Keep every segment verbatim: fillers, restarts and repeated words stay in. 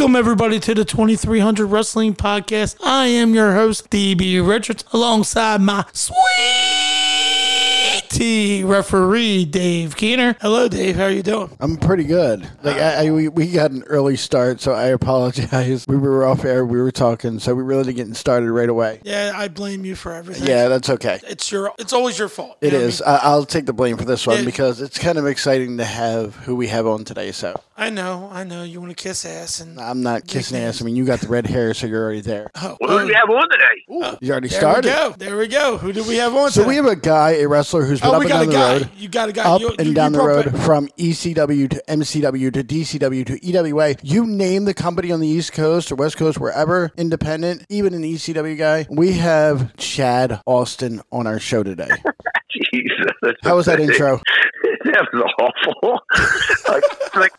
Welcome, everybody, to the twenty-three hundred Wrestling Podcast. I am your host, D B Richards, alongside my sweet referee, Dave Keener. Hello, Dave. How are you doing? I'm pretty good. Like I, I we, we got an early start, so I apologize. We were off air, we were talking, so we really didn't get started right away. Yeah, I blame you for everything. Yeah, that's okay. It's your. It's always your fault. It is. I mean? I, I'll take the blame for this one yeah. because it's kind of exciting to have who we have on today. So I know, I know. You want to kiss ass, and I'm not kissing ass. I mean, you got the red hair, so you're already there. Oh, well, who do we have on today? Ooh, uh, you already there started. There we go. There we go. Who do we have on So today? we have a guy, a wrestler who's been oh, up we and got down a the guy. road. You got a guy. Up you, and you, down you the road it. from E C W to M C W to D C W to E W A. You name the company on the East Coast or West Coast, wherever, independent, even an E C W guy. We have Chad Austin on our show today. Jesus. How was that intro? That was awful. like, like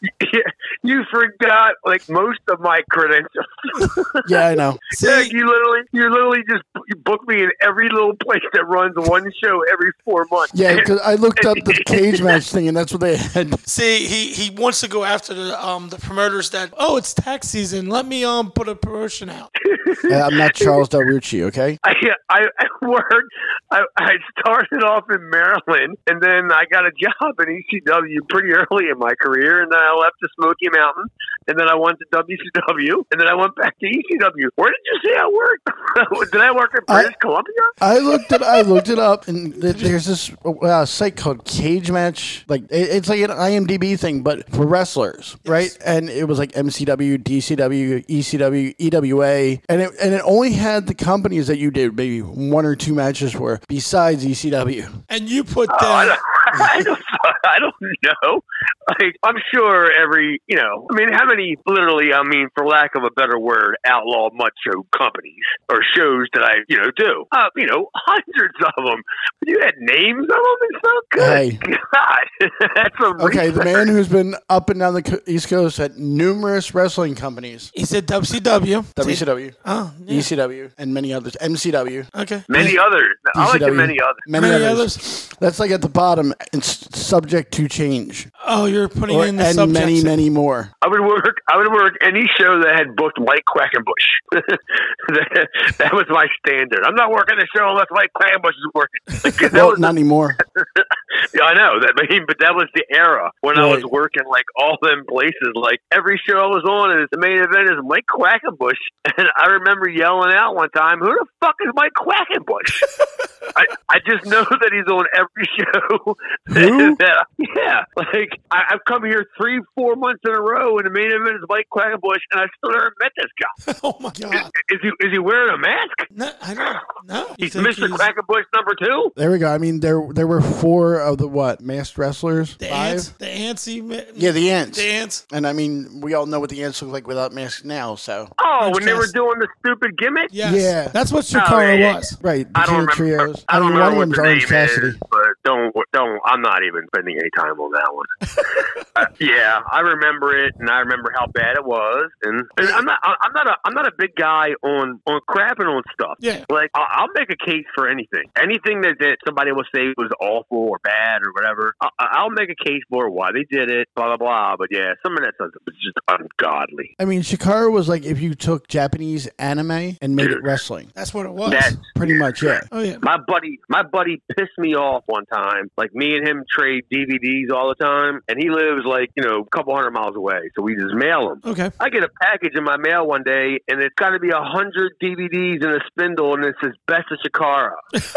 you forgot like most of my credentials. Yeah, I know. See, like, you literally, you literally just you book me in every little place that runs one show every four months. Yeah, because I looked up the cage match thing, and that's what they had. See, he, he wants to go after the um the promoters that. Oh, it's tax season. Let me um put a promotion out. Uh, I'm not Charles Del Rucci, okay? I, I, I worked. I, I started off in Maryland, and then I got a job in E C W pretty early in my career, and then I left to Smoky Mountain, and then I went to W C W, and then I went back to E C W. Where did you say I worked? Did I work in British I, Columbia? I looked it. I looked it up, and th- there's this uh, site called Cage Match. Like it, it's like an I M D B thing, but for wrestlers, yes. Right? And it was like M C W, D C W, E C W, E W A, and it and it only had the companies that you did maybe one or two matches for, besides E C W. And you put oh, that. I don't, I don't, I don't know. Like, I'm sure every, you know, I mean, how many, literally, I mean, for lack of a better word, outlaw macho companies or shows that I, you know, do? Uh, you know, hundreds of them. You had names of them and stuff? Good hey. God. That's a Okay, research. the man who's been up and down the co- East Coast at numerous wrestling companies. He said W C W. W C W. Oh, yeah. E C W, and many others. M C W. Okay. Many others. I like the many others. Many, many others. others. That's like at the bottom. It's subject to change. Oh, you're putting Or, in the and subjects. many, many more. I would work. I would work any show that had booked Mike Quackenbush. that, that was my standard. I'm not working the show unless Mike Quackenbush is working. Like, that Well, was not the, anymore. Yeah, I know that. I mean, but that was the era when right. I was working like all them places. Like every show I was on, is the main event is Mike Quackenbush, and I remember yelling out one time, "Who the fuck is Mike Quackenbush?" I, I just know that he's on every show. Who? that, yeah, like I, I've come here three, four months in a row, and the main event is Mike Quackenbush, and I still never met this guy. Oh my God! Is, is he is he wearing a mask? No, I don't. No, He's Mister He's... Quackenbush number two. There we go. I mean, there there were four of the what masked wrestlers. The Five. ants. The ants. Yeah, the ants. The ants. And I mean, we all know what the ants look like without masks now. So. Oh, Orange when they were Cassidy. doing the stupid gimmick. Yes. Yeah. That's what Chikara Oh, yeah. was. Right. The I don't remember. trios. I don't mean, know one what of the them's Orange name Cassidy. is, but don't don't. I'm not even spending any time on that one. uh, yeah, I remember it, and I remember how bad it was. And, and I'm not. I'm not a. I'm not a big guy on on crapping on stuff. Yeah. Like I'll, I'll make a case for anything. Anything that, that somebody will say was awful or bad or whatever. I'll, I'll make a case for why they did it. Blah blah blah. But yeah, some of that stuff was just ungodly. I mean, Chikara was like if you took Japanese anime and made it wrestling. That's what it was. That's Pretty much, yeah. Oh yeah. My buddy, my buddy pissed me off one time. Like me and him trade D V Ds all the time, and he lives like you know a couple hundred miles away, so we just mail him. Okay. I get a package in my mail one day, and it's got to be a hundred D V Ds in a spindle, and it says "Best of Chikara."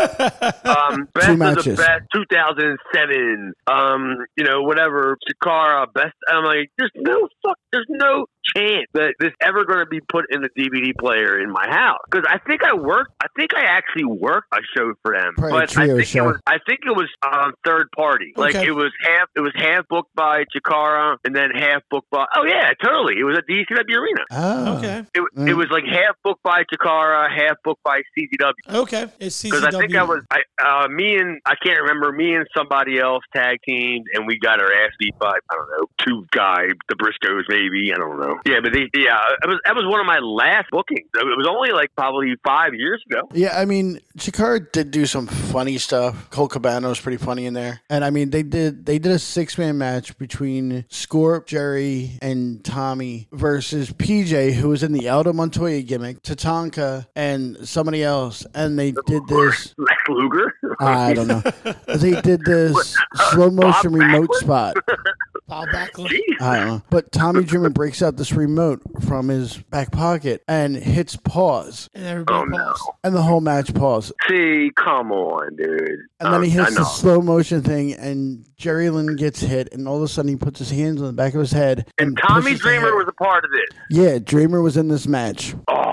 um, best Two of matches. the best, two thousand seven. Um, you know, whatever Chikara best. I'm like, there's no fuck, there's no chance that this ever going to be put in the D V D player in my house because I think I worked. I think I actually worked a show for them, Probably a but I trio think show. it was. I think it was um, third party. Like Okay. it was half. It was half booked by Chikara, and then half booked by. Oh yeah, totally. It was at the E C W Arena. Oh. Okay. It, Mm. it was like half booked by Chikara, half booked by C Z W. Okay. It's C Z Because W. I think I was, I, uh, me and, I can't remember, me and somebody else tag teamed, and we got our ass beat by, I don't know, two guys, the Briscoes maybe, I don't know. Yeah, but the, yeah, it was that was one of my last bookings. It was only like probably five years ago. Yeah, I mean, Chikara did do some funny stuff. Colt Cabana was pretty funny in there, and I mean, they did they did a six man match between Scorp, Jerry, and Tommy versus P J, who was in the Aldo Montoya gimmick, Tatanka, and somebody else, and they did this. Lex Luger. I don't know. They did this slow motion Bob remote Backlund? spot. Bob Backlund. Jeez. I don't know. But Tommy Dreamer breaks out this remote from his back pocket and hits pause. And everybody Oh, no. paused. And the whole match paused. See, come on, dude. And then he Um, I hits the know. slow motion thing, and Jerry Lynn gets hit, and all of a sudden he puts his hands on the back of his head. And, And Tommy pushes the Dreamer hair. was a part of this. Yeah, Dreamer was in this match.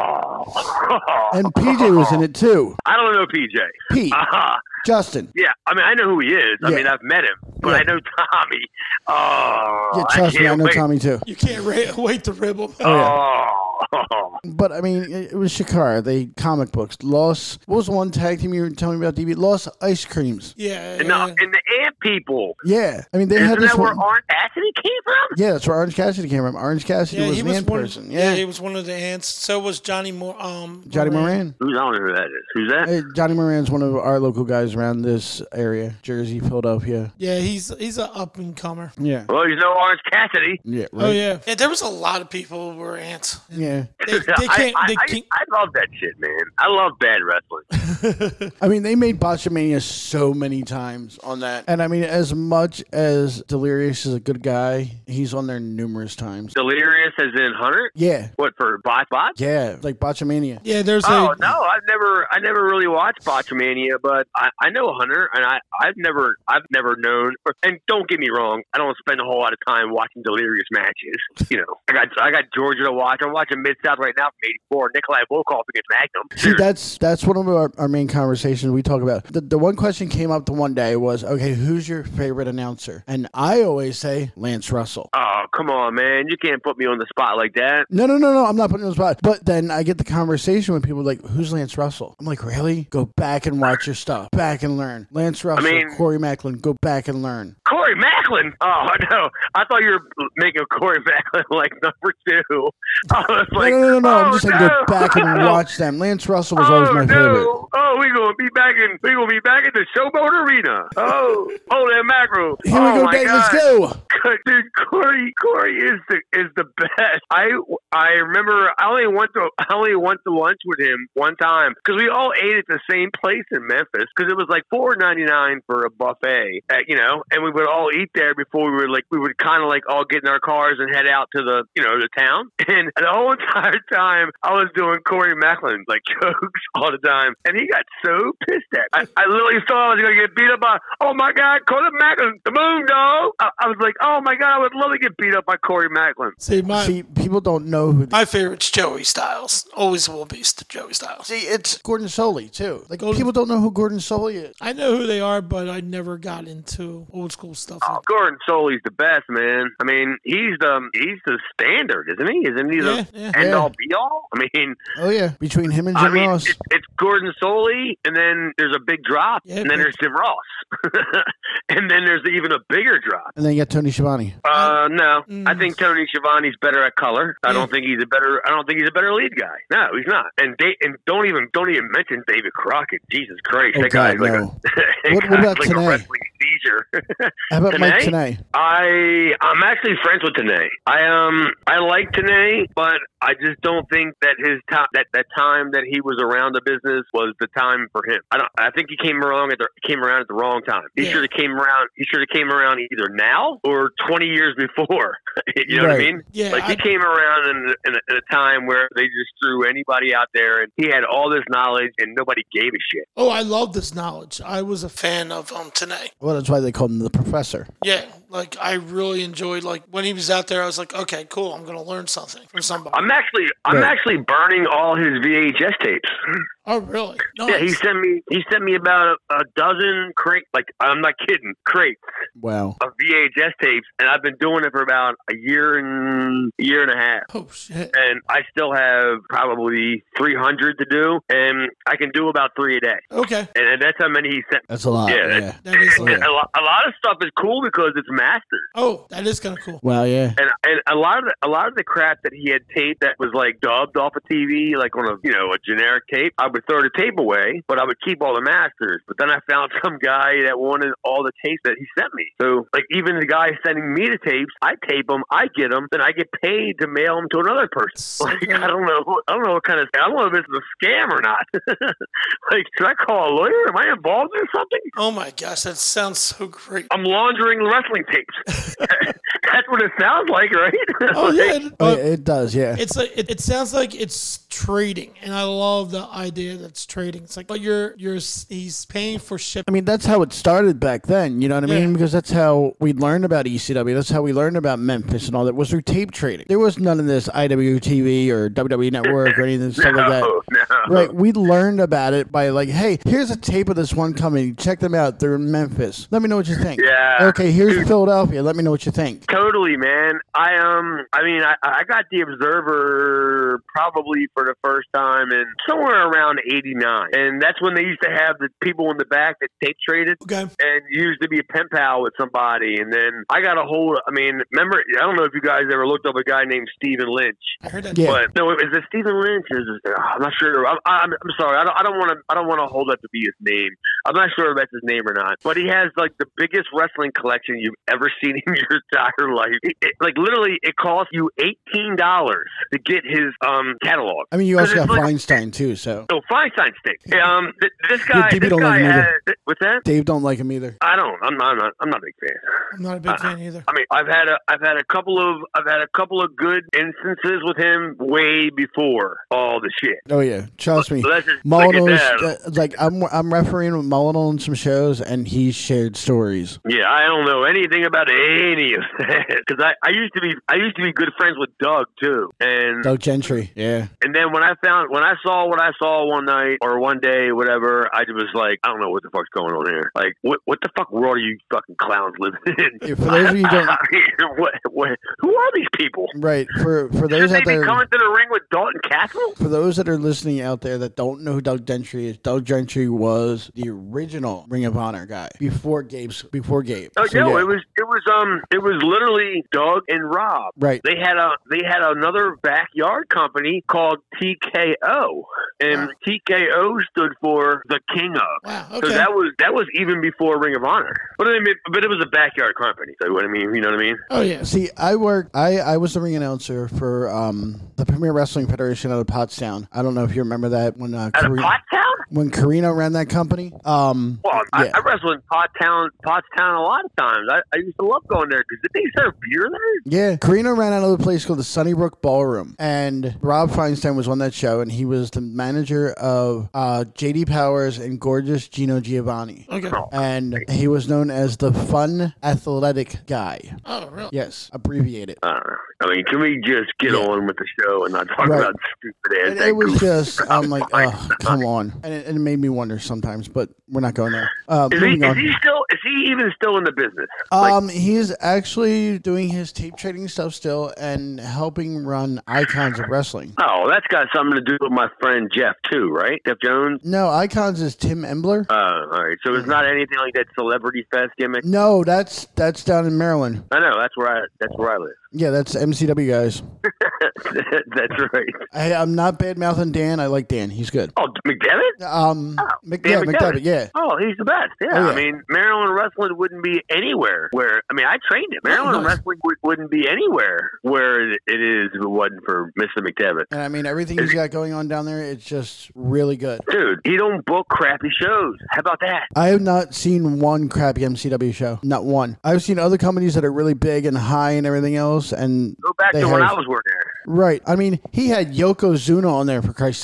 Oh. And P J was in it too. I don't know P J. Pete, Uh, Justin. yeah, I mean, I know who he is. I Yeah. mean, I've met him, but Yeah. I know Tommy. Oh, Yeah, trust me, I can't know wait. Tommy too. You can't ra- wait to rib him. Oh, But I mean, it it was Shikara. They comic books. Lost. What was the one tag team you were telling me about? D B. Lost Ice Creams. Yeah. and, the, and the Ant People. Yeah, I mean they Isn't had this that where one. Orange Cassidy came from? Yeah, that's where Orange Cassidy came from. Orange Cassidy yeah, was he an was ant one. person. Yeah. Yeah, he was one of the ants. So was Johnny Moore. Um, Johnny Moran. Who's I don't know who that is. Who's that? Hey, Johnny Moran's one of our local guys around this area, Jersey, Philadelphia. Yeah, he's he's an up and comer. Yeah, Well, he's no Orange Cassidy. yeah, right. Oh yeah. Yeah, there was a lot of people who were ants. Yeah. They, they I, can't. I, they I, can't. I love that shit, man. I love bad wrestling. I mean, they made Botchamania so many times on that, and I mean, as much as Delirious is a good guy, he's on there numerous times. Delirious as in Hunter? Yeah, What, for Bot Bot? yeah, like Botchamania. Yeah, there's Oh a. no, I've never, I never really watched Botchamania, but I, I know Hunter, and I, I've never, I've never known. And don't get me wrong, I don't spend a whole lot of time watching Delirious matches. You know, I got, I got Georgia to watch. I'm watching Mid South right now from eighty-four. Nikolai Volkov against Magnum. See, that's that's one of our, our main conversations we talk about. The, the one question came up the one day was, okay, who's your favorite announcer? And I always say Lance Russell. Oh, come on, man! You can't put me on the spot like that. No, no, no, no. I'm not putting you on the spot. But then I get the conversation with people like, who's Lance Russell? I'm like, really? Go back and watch your stuff. Back and learn. Lance Russell, mean- Corey Macklin, go back and learn. Corey Macklin. Oh no, I thought you were making Corey Macklin like number two. I was No, like, no, no, no, no. Oh, I'm just saying no. go back and watch them. Lance Russell was always Oh, my no. favorite. Oh, we gonna be back in. We gonna be back at the Showboat Arena. Oh, oh, that mackerel. Here oh, we go, my Dave. God. Let's go. Dude, Corey, Corey is the is the best. I I remember I only went to I only went to lunch with him one time because we all ate at the same place in Memphis because it was like four ninety nine for a buffet, uh, you know, and we would all eat there before we were like we would kind of like all get in our cars and head out to the you know the town. And the whole entire time I was doing Corey Macklin like jokes all the time, and he got so pissed at me. I, I literally thought I was gonna get beat up by oh my god Corey Macklin, the moon dog. I, I was like oh my god I would love to get beat up by Corey Macklin. See, my See, people don't know who. my favorite's Joey Styles. Always will be Joey Styles. See, it's Gordon Soley too. Like Gordon- people don't know who Gordon Soley is. I know who they are, but I never got into old school stuff. Oh, Gordon Soley's the best, man. I mean, he's the he's the standard, isn't he? Isn't he the Yeah, yeah. end Yeah. all be all? I mean, Oh yeah, between him and Jim I mean, Ross. it's, it's Gordon Soley, and then there's a big drop, Yeah, and then but- there's Jim Ross, and then there's even a bigger drop. And then you got Tony Schiavone. Uh, no, Mm. I think Tony Schiavone's better at color. I Yeah. don't think he's a better. I don't think he's a better lead guy. No, he's not. And da- and don't even don't even mention David Crockett. Jesus Christ, Oh, that guy's God, like no. a that What- what guy's about like a Tenay? wrestling seizure. How about Mike Tenay? Tenay? I I'm actually friends with Tenay. I um I like Tenay, but I just don't think that his time that, that time that he was around the business was the time for him. I don't. I think he came around at the came around at the wrong time. He Yeah. should have came around. He should have came around either now or twenty years before. You know what I Right. mean? Yeah, Like he I- came around in, in, a, in a time where they just threw anybody out there, and he had all this knowledge, and nobody gave a shit. Oh, I love this knowledge. I was a fan of um Tenay. Well, that's why they called him the Professor. Yeah, like I really enjoyed like when he was out there. I was like, okay, cool. I'm gonna learn something from somebody. I'm actually I'm Right. actually burning all his V H S tapes. Oh, really? Nice. Yeah, he sent me. He sent me about a, a dozen crate. Like I'm not kidding, crates Wow. of V H S tapes, and I've been doing it for about a year and a year and a half. Oh shit. And I still have probably three hundred to do, and I can do about three a day. Okay. And, and that's how many he sent. That's a lot. Yeah, Yeah. that- That is. Oh, yeah. A, lot, a lot of stuff is cool because it's masters. Oh, that is kind of cool. Wow. Yeah. And and a lot of the, a lot of the crap that he had taped that was like dubbed off of T V, like on a you know a generic tape, I would throw the tape away, but I would keep all the masters. But then I found some guy that wanted all the tapes that he sent me. So like even the guy sending me the tapes, I tape them, I get them, then I get paid to mail them to another person. So Like great. I don't know, I don't know what kind of I don't know if this is a scam or not. Like should I call a lawyer? Am I involved in something? Oh my gosh, that sounds so great. I'm laundering wrestling tapes. That's what it sounds like, right? Oh yeah. It, Oh, uh, yeah, it does. Yeah. It's like it, it sounds like it's trading, and I love the idea that it's trading. It's like, but you're you're he's paying for I shipping. mean, that's how it started back then. You know what I mean? Yeah. Because that's how we learned about E C W. That's how we learned about Memphis and all that was through tape trading. There was none of this I W T V or W W E Network or anything stuff like that. No, no. Right, we learned about it by like, hey, here's a tape of this one company. Check them out. They're in Memphis. Let me know what you think. Yeah. Okay, here's Philadelphia. Let me know what you think. Totally, man. I um, I mean, I, I got the Observer probably for the first time in somewhere around eighty-nine, and that's when they used to have the people in the back that tape traded. Okay. And you used to be a pen pal with somebody, and then I got a hold. I mean, remember? I don't know if you guys ever looked up a guy named Stephen Lynch. I heard that. Yeah. But no, is it Stephen Lynch? Is it, I'm not sure. I'm, I'm, I'm sorry. I don't. I don't want to. I don't want to hold that to be his name. I'm not sure if that's his name or not. But he has like the biggest wrestling collection you've ever seen in your entire life. It, it- like literally, it costs you eighteen dollars to get his um catalog. I mean, you also 'Cause got it's like- Feinstein too. So Oh, Feinstein stick. Um, th- this guy. T V This don't like guy him either. has. What's that? Dave don't like him either. I don't. I'm not. I'm not, I'm not a big fan. I'm not a big fan either. I mean, I've had a, I've had a couple of, I've had a couple of good instances with him way before all the shit. Oh yeah, trust me. So that's just, look at Molyneux's, that. uh, like I'm I'm refereeing with Molyneux on some shows, and he shared stories. Yeah, I don't know anything about any of that because I, I used to be, I used to be good friends with Doug too, and Doug Gentry, yeah. and then when I found, when I saw what I saw one night or one day, whatever, I was like, I don't know what the fuck's going on here. Like, what, what the fuck world are you fucking clowns living in? Yeah, for those of you who don't- I mean, what, what, who are these people? Right. For for Should those they out be there, coming to the ring with Dalton Castle? for those that are listening out there that don't know who Doug Gentry is, Doug Gentry was the original Ring of Honor guy before Gabe's before Gabe. Oh So, no, yeah. it was it was um it was literally Doug and Rob. Right. They had a they had another backyard company called T K O, and Wow. T K O stood for the King of. Wow. So Okay. that was that was even before Ring of Honor. But I mean, but it was a backyard company. So what I mean, you know what I mean? Oh yeah. See, I worked. I, I was the ring announcer for um, the Premier Wrestling Federation out of Pottstown. I don't know if you remember that when uh, Out of Karina, Pottstown? when Karina ran that company. Um, Well, I, yeah. I wrestled in Pottstown, Pottstown a lot of times. I, I used to love going there because did they serve beer there? Yeah, Karina ran out of a place called the Sunnybrook Ballroom, and Rob Feinstein was on that show, and he was the manager of uh, J D Powers and Gorgeous Gino Giovanni, Okay. and he was known as the Fun Athletic Guy. Oh really? Yes, abbreviated. Uh, I mean, can we just get Yeah. on with the show and not talk Right. about stupid ass? It, it was just, I'm like, Fine. oh, come on, and it, and it made me wonder sometimes, but we're not going there. Uh, Is he, moving is on. he still? Is he even still in the business? Like, Um, he's actually doing his tape trading stuff still and helping run Icons of Wrestling. oh, that's got something to do with my friend Jeff too, right? Jeff Jones. No, Icons is Tim Embler. Uh, all right. So it's not anything like that Celebrity Fest gimmick. No, that's that's down in Maryland. I know that's where I that's where I live. Yeah, that's M C W guys. That's right. I, I'm not bad mouthing Dan. I like Dan. He's good. Oh, McDevitt. Um, Oh, Mc, Dan yeah, McDevitt. McDevitt. Yeah. Oh, he's the best. Yeah. Oh, yeah. I mean, Maryland wrestling wouldn't be anywhere where. I mean, I trained it. Maryland Oh, nice. wrestling would, wouldn't be anywhere where it is if it wasn't for Mister McDevitt. And I mean, everything he's got going on down there, it's just really good. Dude, he don't book crappy shows. How about that? I have not seen one crappy M C W show. Not one. I've seen other companies that are really big and high and everything else, and Go back They to when have- I was working there. right. I mean, he had Yokozuna on there for Christ's sake. Yeah.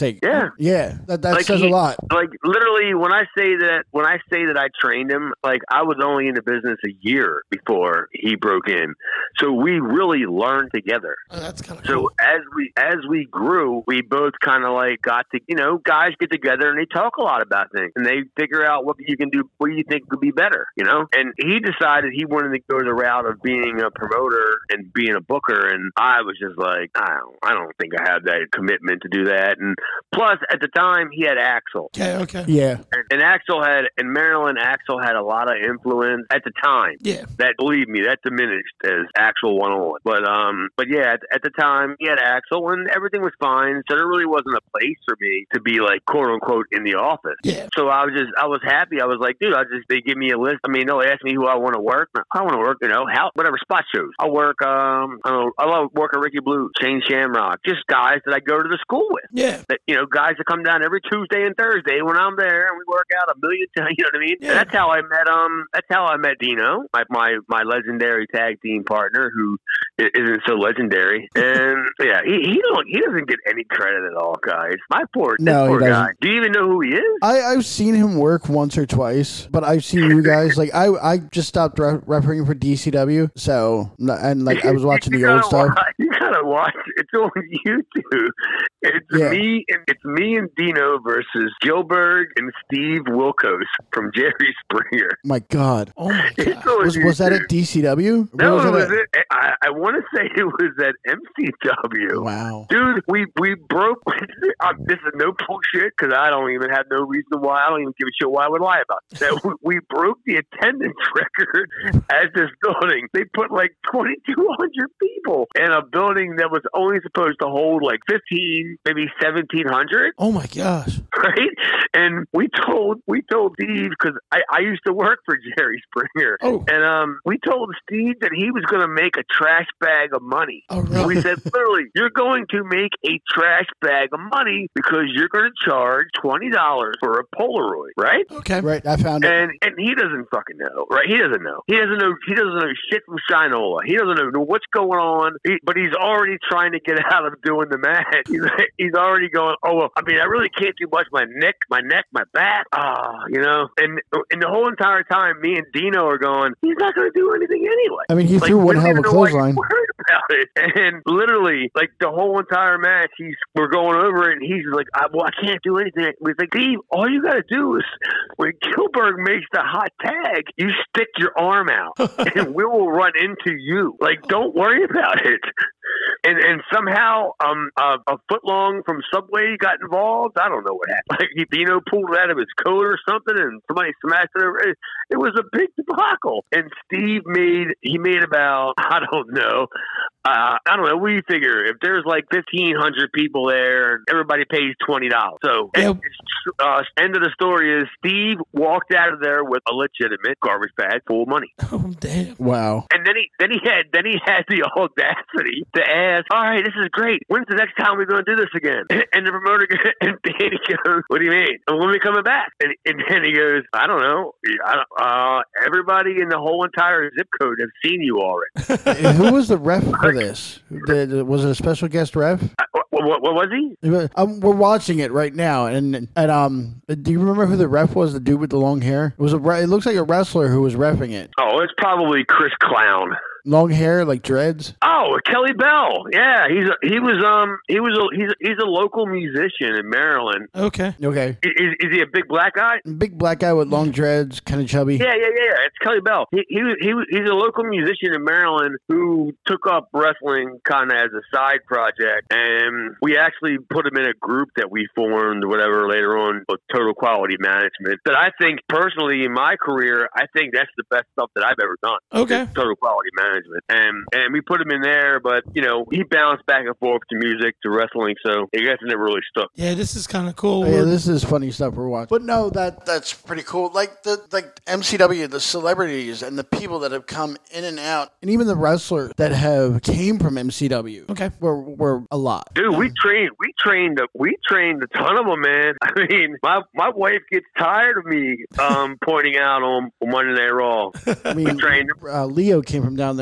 Yeah, that that Like says he- a lot. Like literally, when I say that, when I say that I trained him, like I was only in the business a year before he broke in, so we really learned together. Oh, that's kind of So cool. as we as we grew, we both kind of like got to, you know, guys get together and they talk a lot about things and they figure out what you can do, what you think could be better, you know. And he decided he wanted to go the route of being a promoter and being a booker, and I was just like, I don't, I don't think I have that commitment to do that. And plus, at the time, he had Axel. Okay, okay. Yeah, And, and Axel had, in Maryland, Axel had a lot of influence at the time. Yeah. That, believe me, that diminished as Axel went on. But um, but yeah, at, at the time he had Axel, and everything was fine. So there really wasn't a place for me to be like quote unquote in the office. Yeah. So I was just, I was happy. I was like, dude, I just they give me a list. I mean, they'll ask me who I want to work. I want to work, you know, how whatever spot shows. I work, um, I don't know, I love work at Ricky Blue, Shane Shamrock, just guys that I go to the school with. Yeah. That, you know, guys that come down every Tuesday and Thursday when I'm there, and we work out a million times. You know what I mean? Yeah. And that's how I met. Um, that's how I met Dino, my my my legendary tag team partner, who i- isn't so legendary. And yeah, he he don't he doesn't get any credit at all, guys. My poor, this No, he poor guy. doesn't. Do you even know who he is? I I've seen him work once or twice, but I've seen you guys like I I just stopped re- refereeing for D C W, so and like I was watching You the old gotta stuff. watch- You gotta watch. It's on YouTube. It's Yeah. me and it's me and Dino versus Gilbert and Steve Wilkos from Jerry Springer. My God, Oh my It's god. on was was that YouTube. at D C W? Where No, was it that was at? it. I, I want to say it was at M C W. Wow. Dude, we we broke. uh, this is no bullshit because I don't even have no reason why. I don't even give a shit why I would lie about it. That we, we broke the attendance record at this building. They put like twenty-two hundred people in a building that was only supposed to hold like fifteen, maybe seventeen hundred. Oh my gosh. Right, and we told we told Steve because I, I used to work for Jerry Springer, Oh. and um we told Steve that he was going to make a trash bag of money. Oh really? We said, literally, you're going to make a trash bag of money because you're going to charge twenty dollars for a Polaroid, right? Okay. Right, I found it. And and he doesn't fucking know, right? He doesn't know. He doesn't know. He doesn't know shit from Shinola. He doesn't know what's going on. He, but he's already trying to get out of doing the match. He's, he's already going. Oh well, I mean, I really can't do much. My neck, my neck, my back. Ah, you know. And and the whole entire time, me and Dino are going. He's not going to do anything anyway. I mean, he Like, threw we one don't hell of a even know why he's clothesline. worried about it. And literally, like the whole entire match, he's we're going over it, and he's like, I, "Well, I can't do anything." We're like, "Steve, all you got to do is when Gilbert makes the hot tag, you stick your arm out, and we will run into you. Like, don't worry about it." And and somehow um uh, a foot long from Subway got involved. I don't know what happened. Like Dino pulled it out of his coat or something, and somebody smashed it over. It, it was a big debacle. And Steve made he made about I don't know. Uh, I don't know. What do you figure? If there's like fifteen hundred people there, and everybody pays twenty dollars. So, Yep. and, uh, end of the story is Steve walked out of there with a legitimate garbage bag full of money. Oh damn. Wow. And then he then he had then he had the audacity to ask, "All right, this is great. When's the next time we're going to do this again?" And the promoter goes, and Danny goes, "What do you mean? And when are we coming back?" And, and then he goes, "I don't know. I don't, uh, everybody in the whole entire zip code have seen you already." And who was the ref for this? The- was it a special guest ref? What, what, what was he? Um, we're watching it right now, and and um, do you remember who the ref was? The dude with the long hair. It was a. re- It looks like a wrestler who was reffing it. Oh, it's probably Chris Clown. Long hair, like dreads. Oh, Kelly Bell. Yeah, he's a, he was um he was a, he's a, he's a local musician in Maryland. Okay. Okay. Is, is he a big black guy? Big black guy with long dreads, kind of chubby. Yeah, yeah, yeah. It's Kelly Bell. He, he, he he's a local musician in Maryland who took up wrestling kind of as a side project, and we actually put him in a group that we formed, whatever, later on with Total Quality Management. That I think personally in my career, I think that's the best stuff that I've ever done. Okay. is Total Quality Management, and and we put him in there, but you know he bounced back and forth to music to wrestling, so I guess it never really stuck. Yeah, this is kind of cool. Oh, yeah, We're- this is funny stuff we're watching. But no, that that's pretty cool. Like the like M C W, the celebrities and the people that have come in and out, and even the wrestlers that have came from M C W. Okay. were were a lot. Dude, we trained, we trained, we trained a ton of them, man. I mean, my my wife gets tired of me um, pointing out on Monday Night Raw. I We mean, trained them. uh, Leo came from down there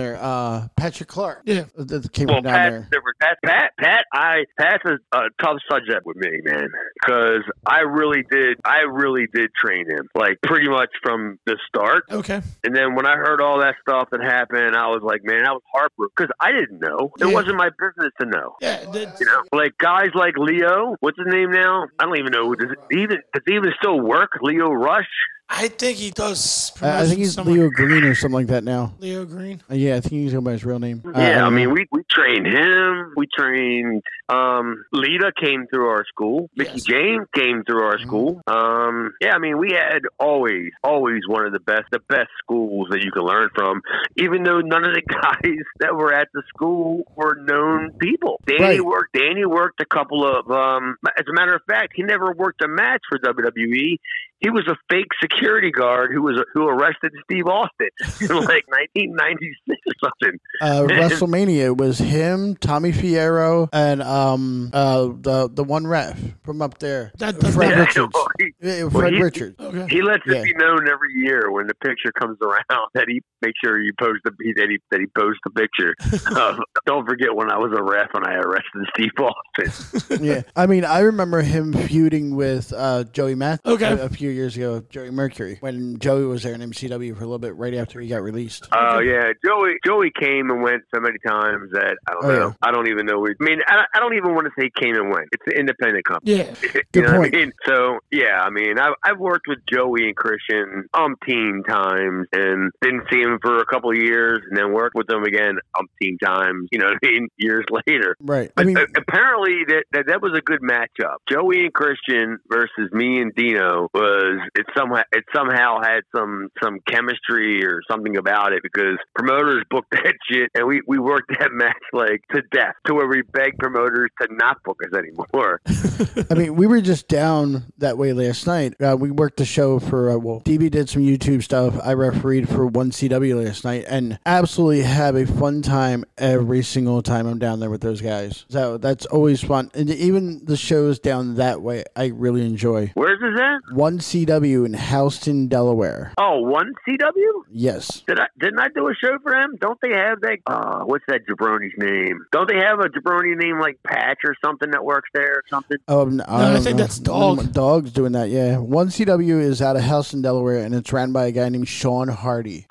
there. Uh, Patrick Clark. Yeah. That came Well, down Pat, there. there was Pat, Pat, Pat, I, Pat's a, a tough subject with me, man, because I really did, I really did train him, like pretty much from the start. Okay. And then when I heard all that stuff that happened, I was like, man, I was heartbroken because I didn't know. It Yeah. wasn't my business to know. Yeah. That's, You know, like guys like Leo, what's his name now? I don't even know. Does it even does it even still work? Leo Rush. I think he does. I, I think he's somewhere. Leo Green or something like that now. Leo Green. Uh, yeah, I think he's going by his real name. Uh, Yeah, I don't mean, know. we, we trained him. We trained um, Lita came through our school. Mickey Yes. James came through our Mhm. school. Um, yeah, I mean, we had always, always one of the best, the best schools that you can learn from. Even though none of the guys that were at the school were known people. Danny Right. worked. Danny worked a couple of. Um, as a matter of fact, he never worked a match for W W E. He was a fake security guard who was who arrested Steve Austin in like nineteen ninety-six or something. Uh, WrestleMania was him, Tommy Fierro, and um, uh, the the one ref from up there, That- that- Fred Yeah, Richards. well, he- Yeah, well, Fred he- Richards. Okay. He lets Yeah. it be known every year when the picture comes around that he makes sure you post the that he that he posts the picture. uh, don't forget when I was a ref and I arrested Steve Austin. Yeah, I mean, I remember him feuding with uh, Joey Matthews Okay. a, a few years ago, Joey Mercury, when Joey was there in M C W for a little bit right after he got released. Oh yeah, Joey. Joey came and went so many times that I don't Oh, know. yeah. I don't even know. Where, I mean, I, I don't even want to say came and went. It's an independent company. Yeah. you Good know point. what I mean? So yeah, I mean, I've I've worked with Joey and Christian umpteen times, and didn't see him for a couple of years, and then worked with them again umpteen times. You know what I mean? Years later. Right. I But mean, uh, apparently that, that that was a good matchup. Joey and Christian versus me and Dino was it somehow it somehow had some some chemistry or something about it because promoters booked that shit and we, we worked that match like to death to where we begged promoters to not book us anymore. I mean, we were just down that way last night. Uh, we worked the show for, uh, well, D B did some YouTube stuff. I refereed for one C W last night and absolutely have a fun time every single time I'm down there with those guys. So that's always fun. And even the shows down that way, I really enjoy. Where's this at? one C W in Houston, Delaware. Oh, one C W? Yes. Did I didn't I do a show for them? Don't they have that? Uh, what's that jabroni's name? Don't they have a jabroni named like Patch or something that works there or something? Oh, no, I don't think know. that's Dog. Dog's doing that, yeah. one C W is out of Houston, Delaware, and it's ran by a guy named Sean Hardy.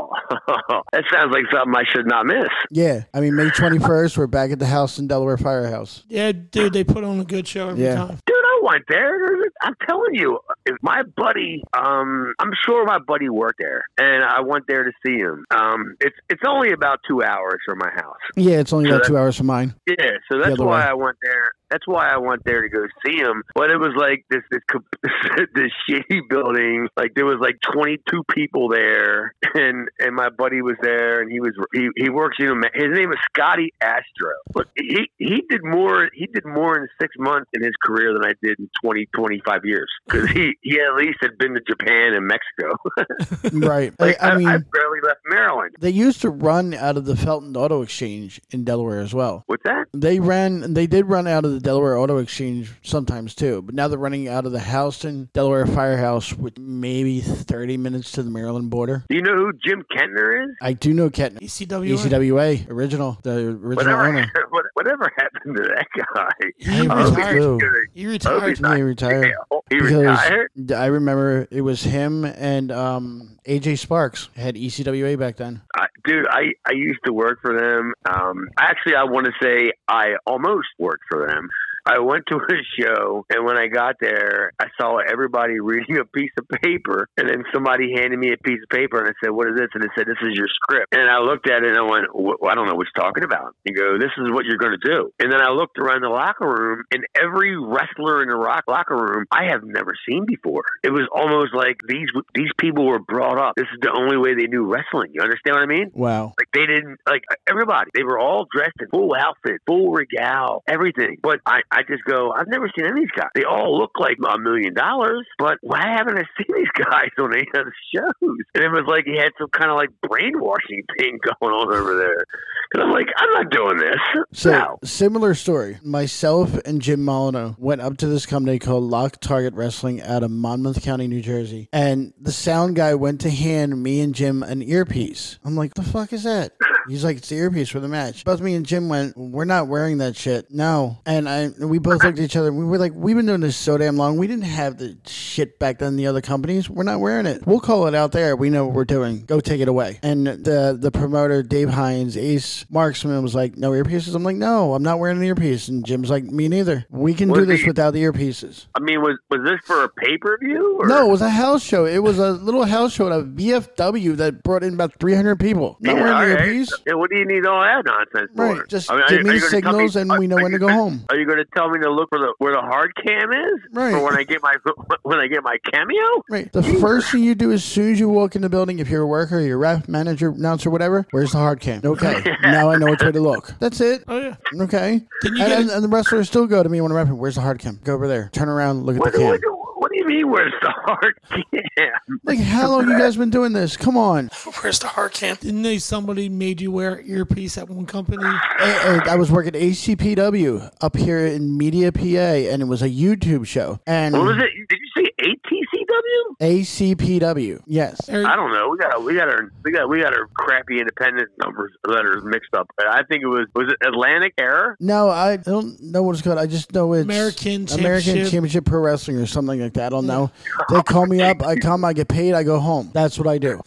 Oh, that sounds like something I should not miss. Yeah. I mean, May twenty-first, we're back at the Houston, Delaware Firehouse. Yeah, dude, they put on a good show every Yeah. time. Dude, I went there. I'm telling you, if my buddy, um, I'm sure my buddy worked there, and I went there to see him. Um, it's it's only about two hours from my house. Yeah, it's only So about that- two hours from mine. Yeah, so that's other why way. I went there. That's why I went there to go see him. But it was like this this co- this shitty building. Like there was like twenty-two people there, and and my buddy was there, and he was he, he works. You know, his name is Scotty Astro. But he he did more. He did more in six months in his career than I did in twenty, twenty-five years. Because he, he at least had been to Japan and Mexico. Right. like I, I mean, I barely left Maryland. they used to run out of the Felton Auto Exchange in Delaware as well. What's that? They ran, they did run out of the Delaware Auto Exchange sometimes too, but now they're running out of the Houston, Delaware Firehouse with maybe thirty minutes to the Maryland border. Do you know who Jim Kentner is? I do know Kettner. E C W. E C W A, original, the original Whatever, owner. what- whatever happened to that guy? He Oh, retired. Blue. He Oh, retired. he's Yeah, he retired. Yeah, he Because retired? I remember it was him and um, A J Sparks had E C W A back then. I, dude, I, I used to work for them. Um, actually, I want to say I almost worked for them. I went to a show, and when I got there, I saw everybody reading a piece of paper, and then somebody handed me a piece of paper, and I said, "What is this?" And it said, "This is your script." And I looked at it, and I went, well, "I don't know what you're talking about." You go, "This is what you're going to do." And then I looked around the locker room, and every wrestler in the rock locker room I have never seen before. It was almost like these these people were brought up. This is the only way they knew wrestling. You understand what I mean? Wow. Like they didn't like everybody. They were all dressed in full outfit, full regale, everything. But I, I just go, I've never seen any of these guys. They all look like a million dollars, but why haven't I seen these guys on any of the shows? And it was like he had some kind of like brainwashing thing going on over there. And I'm like, I'm not doing this. So, no. similar story. Myself and Jim Molyneux went up to this company called Lock Target Wrestling out of Monmouth County, New Jersey. And the sound guy went to hand me and Jim an earpiece. I'm like, the fuck is that? He's like, it's the earpiece for the match. Both me and Jim went, we're not wearing that shit. No. And I, we both looked at each other. And we were like, we've been doing this so damn long. We didn't have the shit back then in the other companies. We're not wearing it. We'll call it out there. We know what we're doing. Go take it away. And the the promoter, Dave Hines, Ace Marksman, was like, no earpieces? I'm like, no, I'm not wearing an earpiece. And Jim's like, me neither. We can Was do this he- without the earpieces. I mean, was was this for a pay-per-view? Or? No, it was a house show. It was a little house show at a V F W that brought in about three hundred people. Not Yeah, wearing all the right. earpiece. Yeah, what do you need all that nonsense for? Right. Just I mean, are give you- me are the you gonna tell signals and we know are when you to go gonna- home. Are you going to tell me to look for the where the hard cam is? Right. For when I get my when I get my cameo? Right. The first thing you do as soon as you walk in the building, if you're a worker, you're a ref, manager, announcer, whatever, where's the hard cam? Okay. Now I know which way to look. That's it. Oh yeah. Okay. Can you and, get and, and the wrestlers still go to me when I'm repping. Where's the hard cam? Go over there. Turn around. Look at What, the what, cam. what do you mean? Where's the hard cam? Like, how long you guys been doing this? Come on. Where's the hard cam? Didn't they somebody made you wear an earpiece at one company? Hey, hey, I was working at A C P W up here in Media, P A, and it was a YouTube show. And What was it? Did you say A T C W? A C P W. Yes. Eric, I don't know. We got we got our we got we got our crappy independent numbers letters mixed up. But I think it was was it Atlantic Era? No, I don't know what it's called. I just know it's American American Championship. Championship Pro Wrestling or something like that. I don't know. They call me up. I come. I get paid. I go home. That's what I do.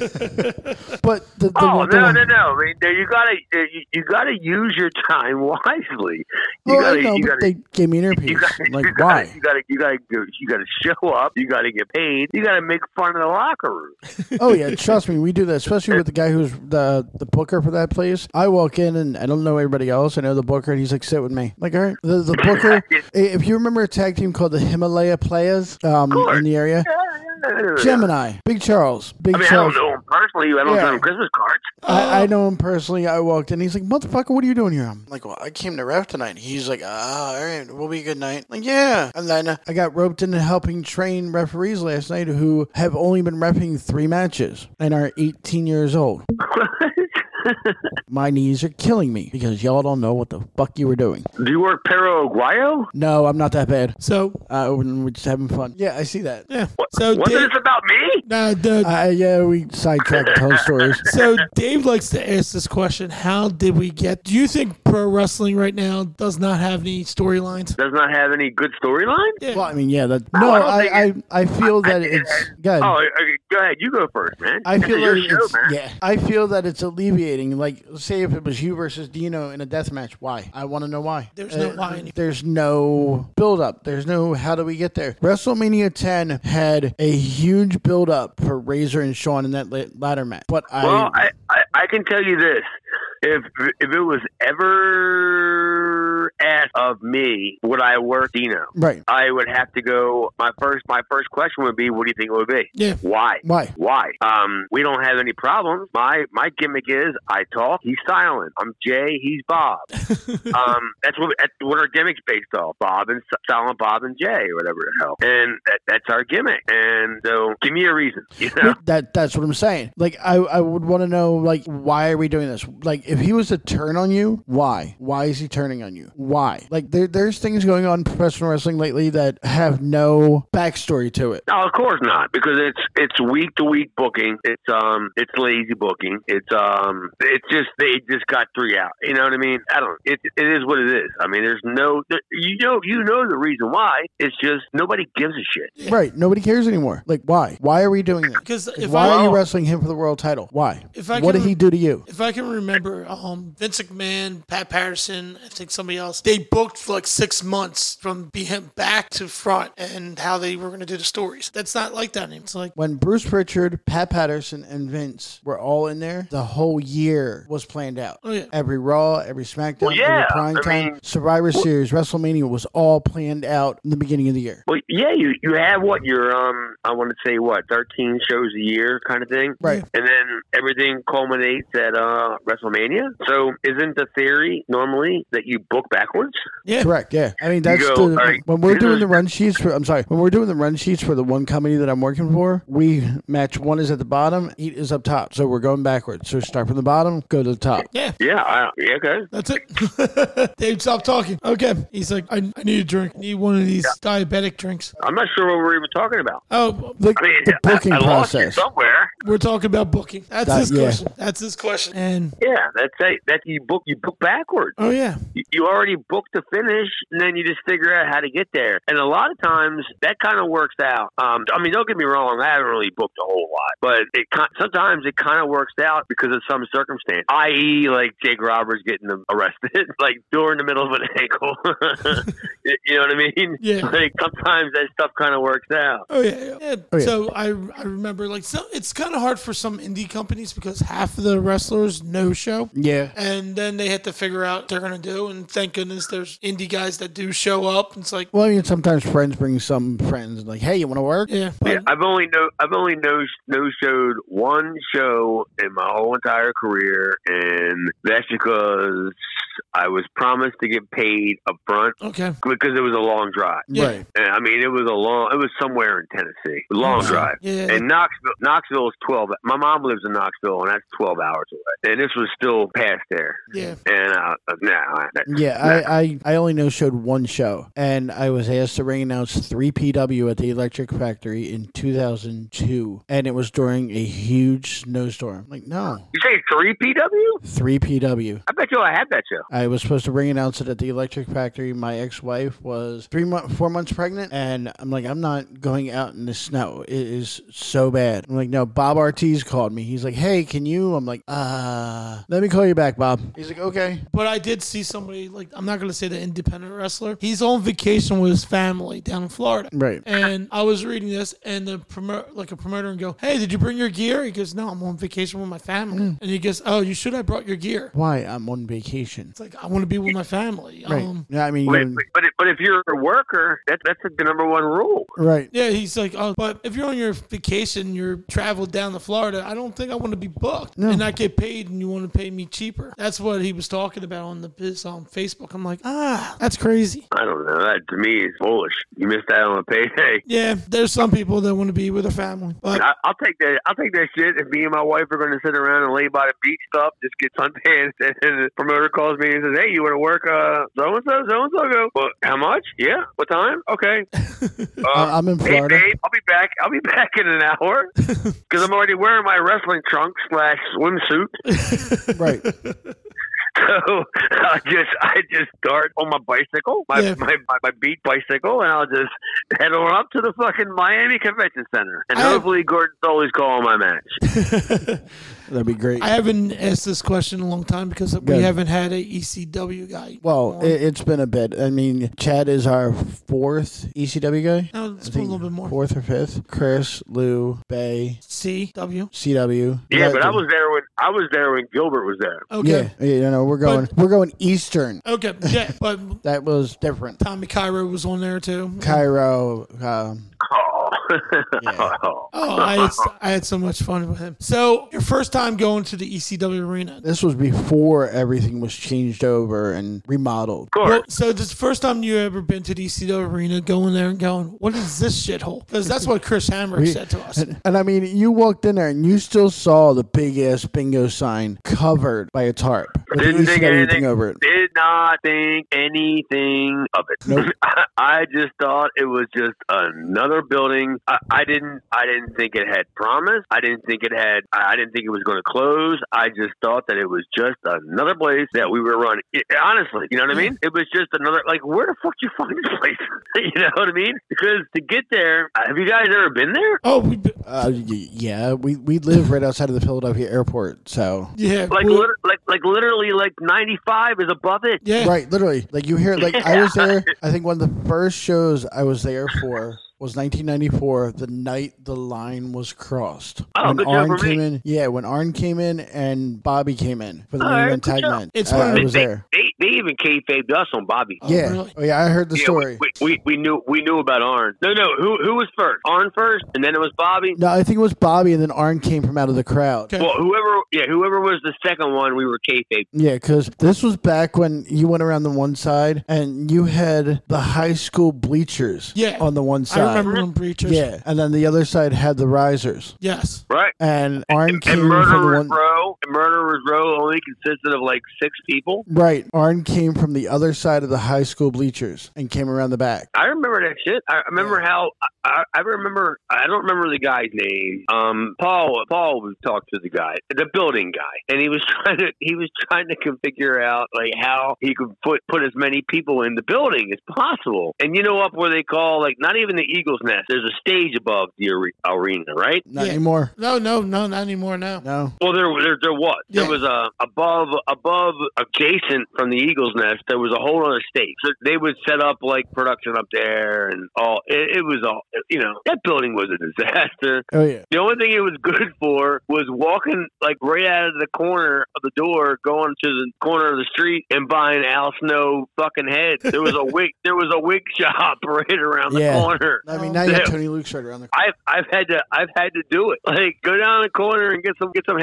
But the, the, Oh the, no no no! I mean, you gotta you, you gotta use your time wisely. You Well, gotta I know, you but gotta. they gave me an earpiece. You gotta, Like, you gotta, why? You gotta, you gotta, do, you gotta show up. You gotta get paid. You gotta make fun of the locker room. Oh yeah, trust me, we do that. Especially with the guy who's the the booker for that place. I walk in and I don't know everybody else. I know the booker, and he's like, "Sit with me." Like, all right, the, the booker. If you remember a tag team called the Himalaya Players um, in the area, Gemini, Big Charles, Big I mean, Charles. I don't know him personally. I don't Yeah. send him Christmas cards. I, I know him personally. I walked in. He's like, "Motherfucker, what are you doing here?" I'm like, "Well, I came to ref tonight." He's like, "Ah, all right, we'll be a good night." Like, yeah. And then uh, I got roped into helping train referees last night who have only been reffing three matches and are eighteen years old. My knees are killing me because y'all don't know what the fuck you were doing. Do you work Perro Aguayo? No, I'm not that bad. So Uh, we're just having fun. Yeah, I see that. yeah. What, So wasn't Dave, this about me? nah, the, Uh, yeah, we sidetracked and told stories. so Dave likes to ask this question: how did we get? Do you think pro wrestling right now does not have any storylines? Does not have any good storyline? Yeah. Well, I mean, yeah, that. No, No, I don't I, think I, it- I feel that I- it's good. Oh, okay, go ahead. You go first, man. I This feel is your like show, it's, man. yeah. I feel that it's alleviating. Like, say if it was you versus Dino in a death match, why? I want to know why. There's no why anymore. There's no build up. There's no how do we get there. WrestleMania ten had a huge build up for Razor and Shawn in that la- ladder match. But I, Well, I, I, I can tell you this. If if it was ever asked of me, would I work Dino? right. I would have to go. My first my first question would be, what do you think it would be? Yeah. Why? Why? Why? Um, we don't have any problems. My my gimmick is I talk, he's silent. I'm Jay, he's Bob. um, that's what that's what our gimmick's based off. Bob and Silent Bob and Jay, or whatever the hell. And that, that's our gimmick. And so, give me a reason. You know? That that's what I'm saying. Like I, I would want to know like why are we doing this? Like if he was to turn on you, why? Why is he turning on you? Why? Like there there's things going on in professional wrestling lately that have no backstory to it. No, of course not, because it's it's week to week booking. It's um it's lazy booking. It's um it's just they just got three out. You know what I mean? I don't. It it is what it is. I mean, there's no you know you know the reason why. It's just nobody gives a shit. Right. Nobody cares anymore. Like why? Why are we doing this? Because if Why I are you wrestling him for the world title? Why? If I what can- did he do to you? if I can remember, um, Vince McMahon, Pat Patterson, I think somebody else, they booked for like six months from behind back to front and how they were going to do the stories. That's not like that anymore. It's like When Bruce Pritchard, Pat Patterson, and Vince were all in there, the whole year was planned out. Oh, yeah. Every Raw, every SmackDown, Well, yeah. every Prime I Time, mean- Survivor Series, WrestleMania was all planned out in the beginning of the year. Well, yeah, you you have what your um I want to say what thirteen shows a year kind of thing, Right. and then everything culminates at uh WrestleMania. So isn't the theory normally that you book backwards? Yeah. Correct. Yeah. I mean, that's go, the, all right, when we're doing here's- the run sheets for. I'm sorry. When we're doing the run sheets for the one company that I'm working for, we match one is at the bottom, eight is up top. So we're going backwards. So start from the bottom, go to the top. Yeah. Yeah, I, yeah, okay. That's it. Dave, stop talking. Okay. He's like, I, I need a drink. I need one of these diabetic drinks. I'm not sure what we're even talking about. Oh, The, I mean, the booking I, I lost you process. somewhere. we're talking about booking. That's That- his yeah. question. That's his question. And Yeah, that's it. That you book, you book backwards. oh yeah, You, you already booked the finish, and then you just figure out how to get there. And a lot of times that kind of works out. Um, I mean, don't get me wrong, I haven't really booked a whole lot, but it ki- sometimes it kind of works out because of some circumstance, that is, like Jake Roberts getting them arrested, like during the middle of an ankle. you you know what I mean? Yeah. Like sometimes that stuff kind of works out. oh yeah, yeah. yeah. Oh, yeah. So I I remember like so it's kind of hard for some indie companies because half of the wrestlers no show. Yeah. And then they have to figure out what they're gonna do, and thank goodness there's indie guys that do show up. It's like, Well, I mean, sometimes friends bring some friends and like, hey, you want to work? yeah, but, Yeah, I've only no, I've only no no showed one show in my whole entire career, and that's because I was promised to get paid up front okay, because it was a long drive. Yeah. Right. And, I mean, it was a long. It was somewhere in Tennessee, long drive. yeah, And Knoxville, Knoxville is twelve. My mom lives in Knoxville, and that's twelve hours away. And this was still past there. yeah. And uh, no, that, Yeah, I, I, I only know showed one show, and I was asked to ring announce three P W at the Electric Factory in two thousand two, and it was during a huge snowstorm. Like, no, you say three P W? three P W. I bet you I had that show. I was supposed to ring announce it at the Electric Factory. My ex-wife was three months, four months pregnant, and I'm like, I'm not going out in the snow. It is so bad. I'm like, no. Bob Ortiz called me. He's like, hey, can you? I'm like, uh, let me call you back, Bob. He's like, okay. But I did see somebody like I'm not gonna say the independent wrestler. He's on vacation with his family down in Florida. Right. And I was reading this, and the promoter, like a promoter, and go, "Hey, did you bring your gear?" He goes, "No, I'm on vacation with my family." Mm. And he goes, "Oh, you should have brought your gear." Why? I'm on vacation. It's like I want to be with my family. Right. Um, Yeah, I mean, But, you're- but, but if you're a worker, that, that's the number one rule. right. yeah, he's like, "Oh, but if you're on your vacation, you're traveled down to Florida. I don't think I want to be booked No. and not get paid, and you want to pay me cheaper." That's what he was talking about on the his on Facebook. I'm like, ah, that's crazy. I don't know. That to me is foolish. You missed out on a payday. Yeah, there's some people that want to be with their family, but I, I'll take that. I'll take that shit. If me and my wife are going to sit around and lay by the beach stuff, just get suntan, and the promoter calls me and says, "Hey, you want to work? Uh, so and so, so and so." Go. Well, how much? Yeah. What time? Okay. Uh, I'm in Hey, Florida. babe, I'll be back. I'll be back in an hour because I'm already wearing my wrestling trunks slash swimsuit. Right. So I just I just start on my bicycle, my, Yeah. my, my my beat bicycle, and I'll just head on up to the fucking Miami Convention Center, and I have- hopefully Gordon Soley's calling my match. That'd be great. I haven't asked this question in a long time because we Good. haven't had a E C W guy. well, on. it, it's been a bit. I mean, Chad is our fourth E C W guy. no, it's I been a think little bit more. Fourth or fifth. Chris, Lou, Bay, C W. C W. Yeah, That- but I was there when I was there when Gilbert was there. Okay. Yeah, you know, we're going. we're going Eastern. Okay. Yeah, but That was different. Tommy Cairo was on there too. Cairo. Um, Oh. Yeah. Oh. Oh, I had, I had so much fun with him. So, your first time going to the E C W arena. this was before everything was changed over and remodeled. Of course. Well, so this is the first time you ever been to the E C W arena, going there and going, what is this shithole? Because that's what Chris Hammer We- said to us. And, and I mean, you walked in there and you still saw the big ass bingo sign covered by a tarp with the Didn't think E C W anything thing over it. Did not think anything of it. Nope. I, I just thought it was just another building. I, I didn't. I didn't think it had promise. I didn't think it had. I didn't think it was going to close. I just thought that it was just another place that we were running. It, honestly, you know what I mean? It was just another. Like, where the fuck you find this place? You know what I mean? Because to get there, have you guys ever been there? Oh, we, Uh, y- yeah, we, we live right outside of the Philadelphia airport, so yeah. Like, we- lit- like, like literally, like ninety-five is above it. yeah. right, literally, like you hear, like I was there. I think one of the first shows I was there for was nineteen ninety-four, the night the line was crossed. Oh, when good job Arn for me. came in, yeah, when Arn came in and Bobby came in for the All main right, event good tag job. match. It's I, one of I the- was They, there. they, they even kayfabed us on Bobby. Oh, yeah. really? Oh, yeah, I heard the Yeah, story. We, we, we knew we knew about Arn. No, no. Who who was first? Arn first, and then it was Bobby. No, I think it was Bobby, and then Arn came from out of the crowd. Okay. Well, whoever, yeah, whoever was the second one, we were kayfabe. Yeah, because this was back when you went around the one side and you had the high school bleachers Yeah. on the one side. I remember them breachers. Yeah, and then the other side had the risers. Yes. Right. And Arn And, came and from the Murderer's one. Row, and Murderer's Row only consisted of like six people. Right, Arn came from the other side of the high school bleachers and came around the back. I remember that shit. I remember Yeah. how I, I remember. I don't remember the guy's name. Um, Paul. Paul was talked to the guy, the building guy, and he was trying to. He was trying to figure out like how he could put put as many people in the building as possible. And you know up where they call like not even the Eagles Nest. There's a stage above the are- arena, right? Not Yeah. anymore. No, no, no, not anymore now. No. Well, there, there, there was. Yeah. There was a above, above, adjacent from the Eagles Nest. There was a whole other stage. So they would set up like production up there, and all. It, it was all. You know, that building was a disaster. Oh yeah. The only thing it was good for was walking like right out of the corner of the door, going to the corner of the street and buying Al Snow fucking head. There was a wig. There was a wig shop right around the Yeah. corner. I mean, now you got Yeah. Tony Luke's right around the. I've I've had to I've had to do it. Like go down the corner and get some get some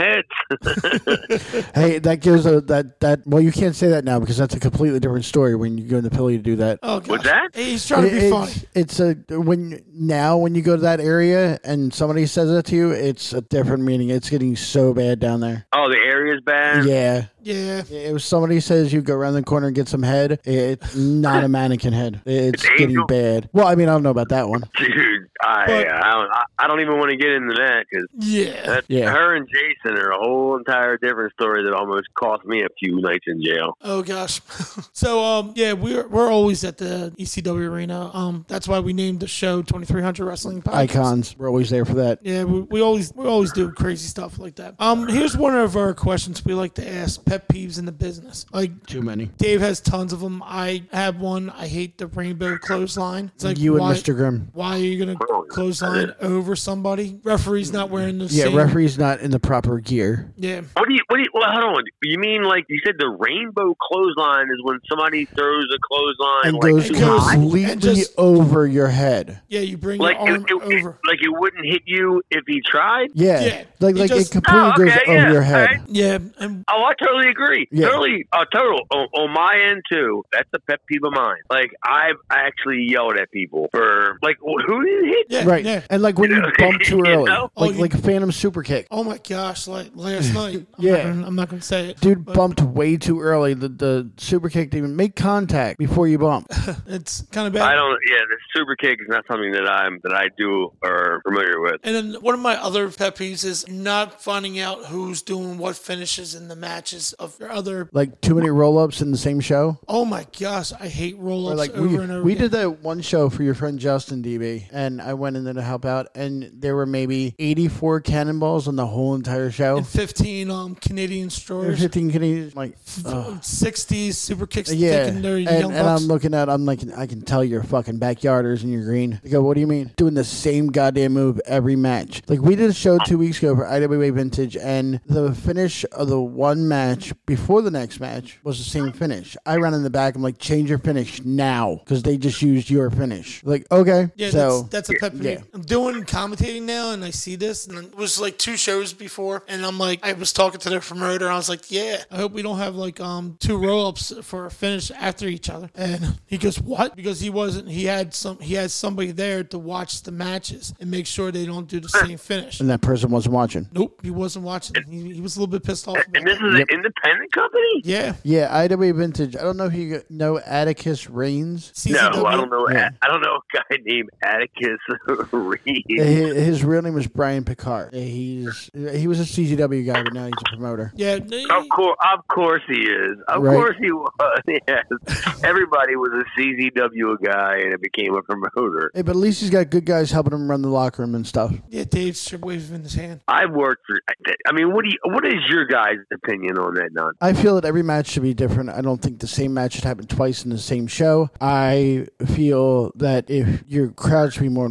heads. Hey, that gives a that that. Well, you can't say that now because that's a completely different story when you go in the Philly to do that. Oh, gosh. What's that? He's trying to be It- funny. it's, it's a when now when you go to that area and somebody says that to you, it's a different meaning. It's getting so bad down there. Oh, the area's bad. Yeah. Yeah. If somebody says you go around the corner and get some head, it's not a mannequin head. It's It's getting angel. bad. Well, I mean, I don't know about that one. Dude, I But- I, don't, I I don't even want to get into that because Yeah. Yeah. her and Jason are a whole entire different story that almost cost me a few nights in jail. Oh gosh. So um yeah, we're we're always at the E C W arena. Um that's why we named the show twenty-three hundred Wrestling Podcast. Icons. We're always there for that. Yeah, we, we always we always do crazy stuff like that. Um here's one of our questions we like to ask: pet peeves in the business. Like Too many. Dave has tons of them. I have one. I hate the rainbow clothesline. It's like You and why, Mister Grimm. why are you gonna Oh, clothesline over somebody? Referee's not wearing the Yeah, same. referee's not in the proper gear. Yeah. What do you? What do you? Well, hold on. You mean like you said the rainbow clothesline is when somebody throws a clothesline And like goes It goes- high? completely and just- over your head. Yeah, you bring like your arm it, it, over. like it wouldn't hit you if he tried. Yeah. Yeah. Like He like just- it completely Oh, goes okay, over yeah, your head. alright. Yeah, and Oh, I totally agree. Yeah. Totally, uh, total on, on my end too. That's a pet peeve of mine. Like I've actually yelled at people for like, who did it hit? yeah, Right. yeah. And like when you bump too You early. know? Oh, Like you- like Phantom super kick. Oh my gosh! Like last night. I'm Yeah. Not gonna, I'm not gonna say it. Dude but bumped way too early. The the super kick didn't even make contact before you bump. It's kind of I bad. don't. Yeah, the super kick is not something that I'm that I do or familiar with. And then one of my other pet peeves is not finding out who's doing what finishes in the matches of your other. Like too many roll ups in the same show. Oh my gosh, I hate roll Or ups like over we, and over. we again. did that one show for your friend Justin D B, and I went in there to help out, and there were maybe eighty-four cannonballs on the whole entire show. And fifteen um Canadian There were stores, fifteen Canadian, like, ugh. sixties super kicks, Yeah, taking their and, young and bucks. I'm looking at, I'm like, I can tell you're fucking backyarders and you're green. They go, what do you mean? Doing the same goddamn move every match. Like we did a show two weeks ago for I W A Vintage, and the finish of the one match before the next match was the same finish. I ran in the back. I'm like, change your finish now because they just used your finish. Like, okay, Yeah, so that's, that's a pet peeve. yeah. I'm doing commentating now, and I see this, and it was like two shows before, and I'm like, I was talking to the promoter, and I was like, yeah, I hope we don't have like um two roll ups for a finish after each other. And he goes, what? Because he wasn't. He had some. He had somebody there to watch the matches and make sure they don't do the same finish. And that person wasn't watching. Nope, he wasn't watching. He, he was a little bit pissed off. About And this that. is an independent company. Yeah, Yeah, I W A Vintage. I don't know if you know Atticus Reigns. C C W. No, I don't know. Yeah. I don't know a guy named Atticus Reed. His, his real name is Brian Picard. He's he was a C Z W guy, but now he's a promoter. Yeah, Of course, of course he is. Of Right. course he was. Yes, everybody was a C Z W guy, and it became a promoter. Hey, but at least he's got good guys helping him run the locker room and stuff. yeah. Dave's should wave in his hand. I've worked for. I mean, what do you? What is your guys' opinion on that? None. I feel that every match should be different. I don't think the same match should happen twice in the same show. I feel that if your crowd should be more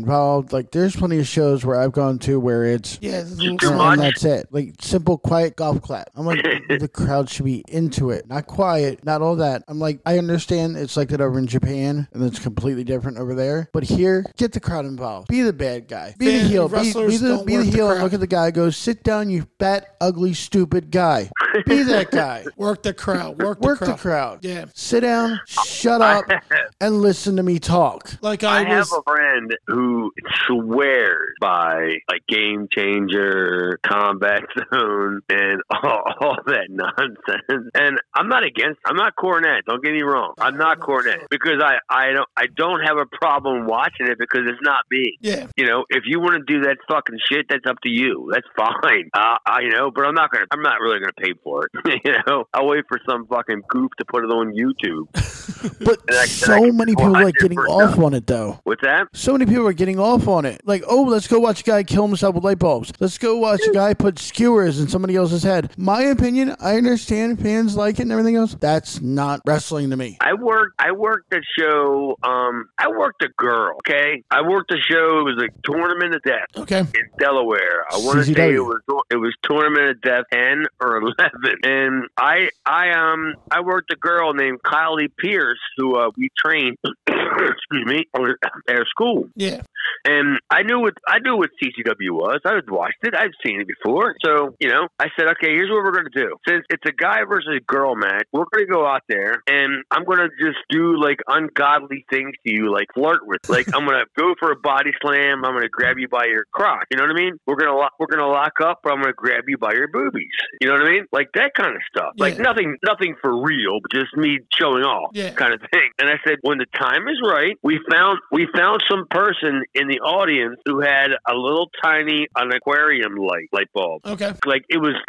involved. Like, there's plenty of shows where I've gone to where it's Yeah, it's a little Too and, much. and that's it. Like simple, quiet golf clap. I'm like, the crowd should be into it, not quiet, not all that. I'm like, I understand it's like that over in Japan, and it's completely different over there. But here, get the crowd involved. Be the bad guy. Be Fan- the heel. Be, wrestlers be the don't be the work the heel. And crowd. look at the guy. Go sit down, you fat, ugly, stupid guy. Be that guy. Work the crowd. Work the Work crowd. the crowd. Yeah. Sit down, shut up, and listen to me talk. Like I, I was. have a friend who swears by like Game Changer, Combat Zone, and all, all that nonsense. And I'm not against. I'm not Cornette. Don't get me wrong. I'm not Cornette because I, I don't I don't have a problem watching it because it's not me. Yeah. You know, if you want to do that fucking shit, that's up to you. That's fine. Uh, I, you know, but I'm not gonna. I'm not really gonna pay for it. You know, I'll wait for some fucking goof to put it on YouTube. But And I- and I so can many people watch are it getting for off nothing. on it, though. What's that? So many people are getting off on it. Like, oh, let's go watch a guy kill himself with light bulbs. Let's go watch a guy put skewers in somebody else's head. My opinion, I understand fans like it and everything else. That's not wrestling to me. I worked. I worked a show. Um, I worked a girl. Okay, I worked a show. It was a tournament of death Okay. in Delaware. I want to C Z say W. it was it was tournament of death ten or eleven. And I I um I worked a girl named Kylie Pierce who uh, we trained. excuse me, at her school. Yeah. And I knew what I knew what C C W was. I had watched it. I've seen it before. So, you know, I said, okay, here's what we're going to do. Since it's a guy versus girl match, we're going to go out there and I'm going to just do like ungodly things to you, like flirt with. Like I'm going to go for a body slam. I'm going to grab you by your crotch. You know what I mean? We're going to lock, we're going to lock up, or I'm going to grab you by your boobies. You know what I mean? Like that kind of stuff. Like Yeah. nothing, nothing for real, but just me showing off, Yeah. kind of thing. And I said, when the time is right, we found we found some person in the audience who had a little tiny an aquarium light light bulb. Okay. Like it was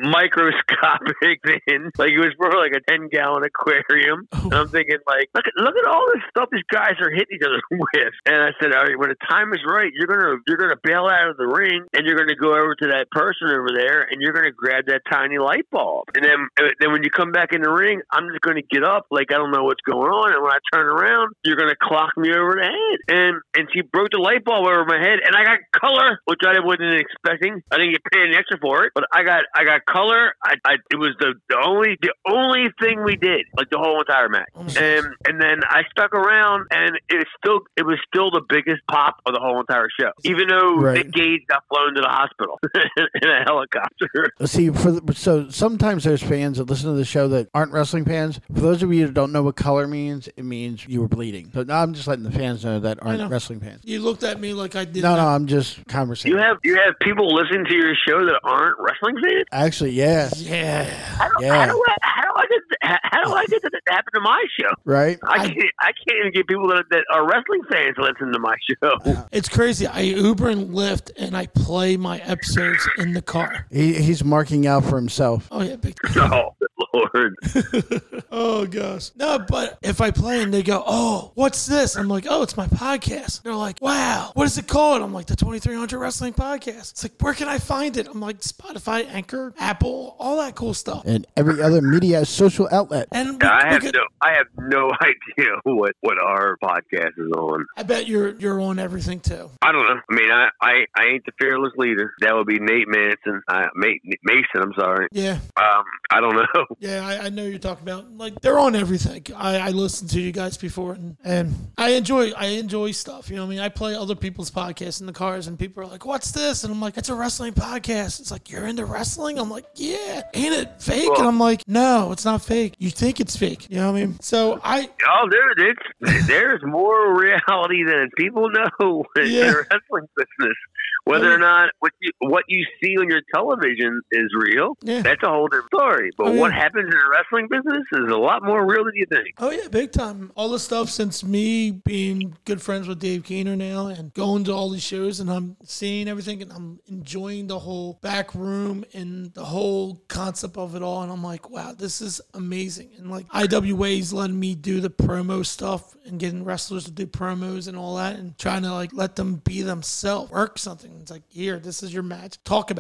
microscopic then. Like it was for like a ten gallon aquarium. And I'm thinking like, look at look at all this stuff these guys are hitting each other with. And I said, all right, when the time is right, you're gonna you're gonna bail out of the ring and you're gonna go over to that person over there and you're gonna grab that tiny light bulb. And then then when you come back in the ring, I'm just gonna get up like I don't know what's going on. And when I turn around, you're gonna clock me over the head. And and she broke the light bulb over my head, and I got color, which I wasn't expecting. I didn't get paid any extra for it, but I got I got color. I, I it was the, the only the only thing we did, like the whole entire match. Oh my And and then I stuck around, and it still it was still the biggest pop of the whole entire show, even though Right. Nick Gage got flown to the hospital in a helicopter. See, for the, so sometimes there's fans that listen to the show that aren't wrestling fans. For those of you who don't know what color means, it means you were bleeding. So now I'm just letting the fans know that aren't know. wrestling fans. You looked at me like I didn't. No, no, know. I'm just conversating. You have you have people listening to your show that aren't wrestling fans. Actually, yeah, Yeah. How do, Yeah. how do I how do I get how, how do I get that to happen to my show? right. I can't I can't even get people that, that are wrestling fans to listen to my show. It's crazy. I Uber and Lyft and I play my episodes in the car. He, he's marking out for himself. Oh yeah, big. Oh, good Lord. Oh gosh. No, but if I play and they go, "Oh, what's this?" I'm like, "Oh, it's my podcast." They're like, "Wow, what is it called?" I'm like, "The twenty-three hundred Wrestling Podcast." It's like, "Where can I find it?" I'm like, "Spotify, Anchor, Apple, all that cool stuff." And every other media social outlet. And we, I we have could- no I have no idea what, what our podcast is on. I bet you're you're on everything too. I don't know. I mean, I, I, I ain't the fearless leader. That would be Nate Manson. Uh, Mason, I'm sorry. Yeah, Um, I don't know. yeah, I, I know you're talking about. Like they're on everything. I, I listened to you guys before, and, and I enjoy I enjoy stuff. You know what I mean? I play other people's podcasts in the cars, and people are like, "What's this?" And I'm like, "It's a wrestling podcast." It's like, "You're into wrestling?" I'm like, "Yeah." Ain't it fake? Well- and I'm like, "No, it's not fake. You think it's fake." You know what I mean? So I Oh, there, it's, there's more reality than people know in Yeah. the wrestling business. Whether or not what you, what you see on your television is real, Yeah. that's a whole different story. But Oh, yeah. what happens in the wrestling business is a lot more real than you think. Oh yeah, big time. All the stuff since me being good friends with Dave Keener now and going to all these shows and I'm seeing everything and I'm enjoying the whole back room and the whole concept of it all. And I'm like, wow, this is amazing. And like I W A's letting me do the promo stuff and getting wrestlers to do promos and all that and trying to like let them be themselves, work something. It's like, here, this is your match. Talk about it.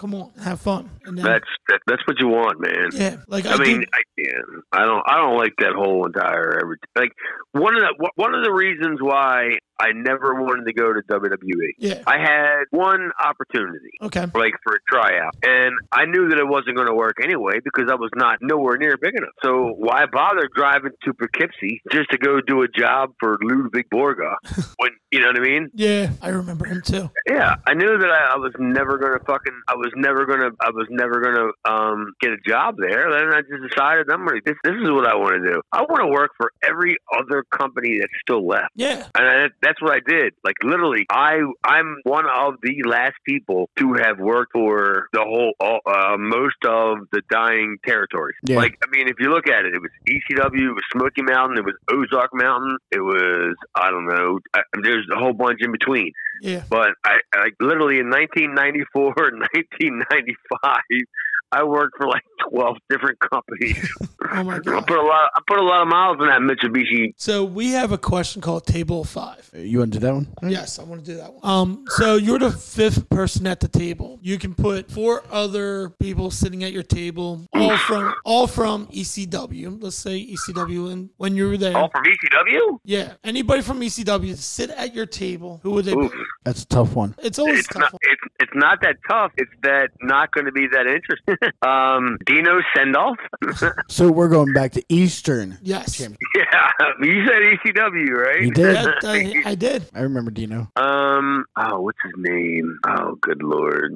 Come on, have fun. And then, That's that, that's what you want, man. yeah, like I, I mean, do- I, yeah, I don't, I don't like that whole entire every like one of the one of the reasons why I never wanted to go to W W E. yeah, I had one opportunity, okay, like for a tryout, and I knew that it wasn't going to work anyway because I was not nowhere near big enough. So why bother driving to Poughkeepsie just to go do a job for Ludwig Borga? When you know what I mean? yeah, I remember him too. Yeah, I knew that I, I was never gonna fucking. I was never gonna. I was never gonna um, get a job there. Then I just decided I'm gonna. This, this is what I want to do. I want to work for every other company that's still left, Yeah, and I, that's what I did. Like literally, I I'm one of the last people to have worked for the whole uh, most of the dying territories. Yeah. Like I mean, if you look at it, it was E C W, it was Smoky Mountain, it was Ozark Mountain, it was I don't know. I, there's a whole bunch in between. yeah, But I, I literally in nineteen ninety-four and nineteen ninety-five, I worked for like twelve different companies. oh my I god. put a lot. I put a lot of miles in that Mitsubishi. So we have a question called Table of Five. You want to do that one? Yes, I want to do that one. Um, so you're the fifth person at the table. You can put four other people sitting at your table, all from all from E C W. Let's say E C W, and when you were there, All from E C W. yeah, anybody from E C W to sit at your table. Who would they Oof. be? That's a tough one. It's always It's tough. not. It's it's not that tough. It's that not going to be that interesting. um, Dino Sendoff. So we're going back to Eastern. Yes, Champ- Yeah, you said E C W, right? You did. Yeah, I, I did. I remember Dino. Um. Oh, what's his name? Oh, good lord.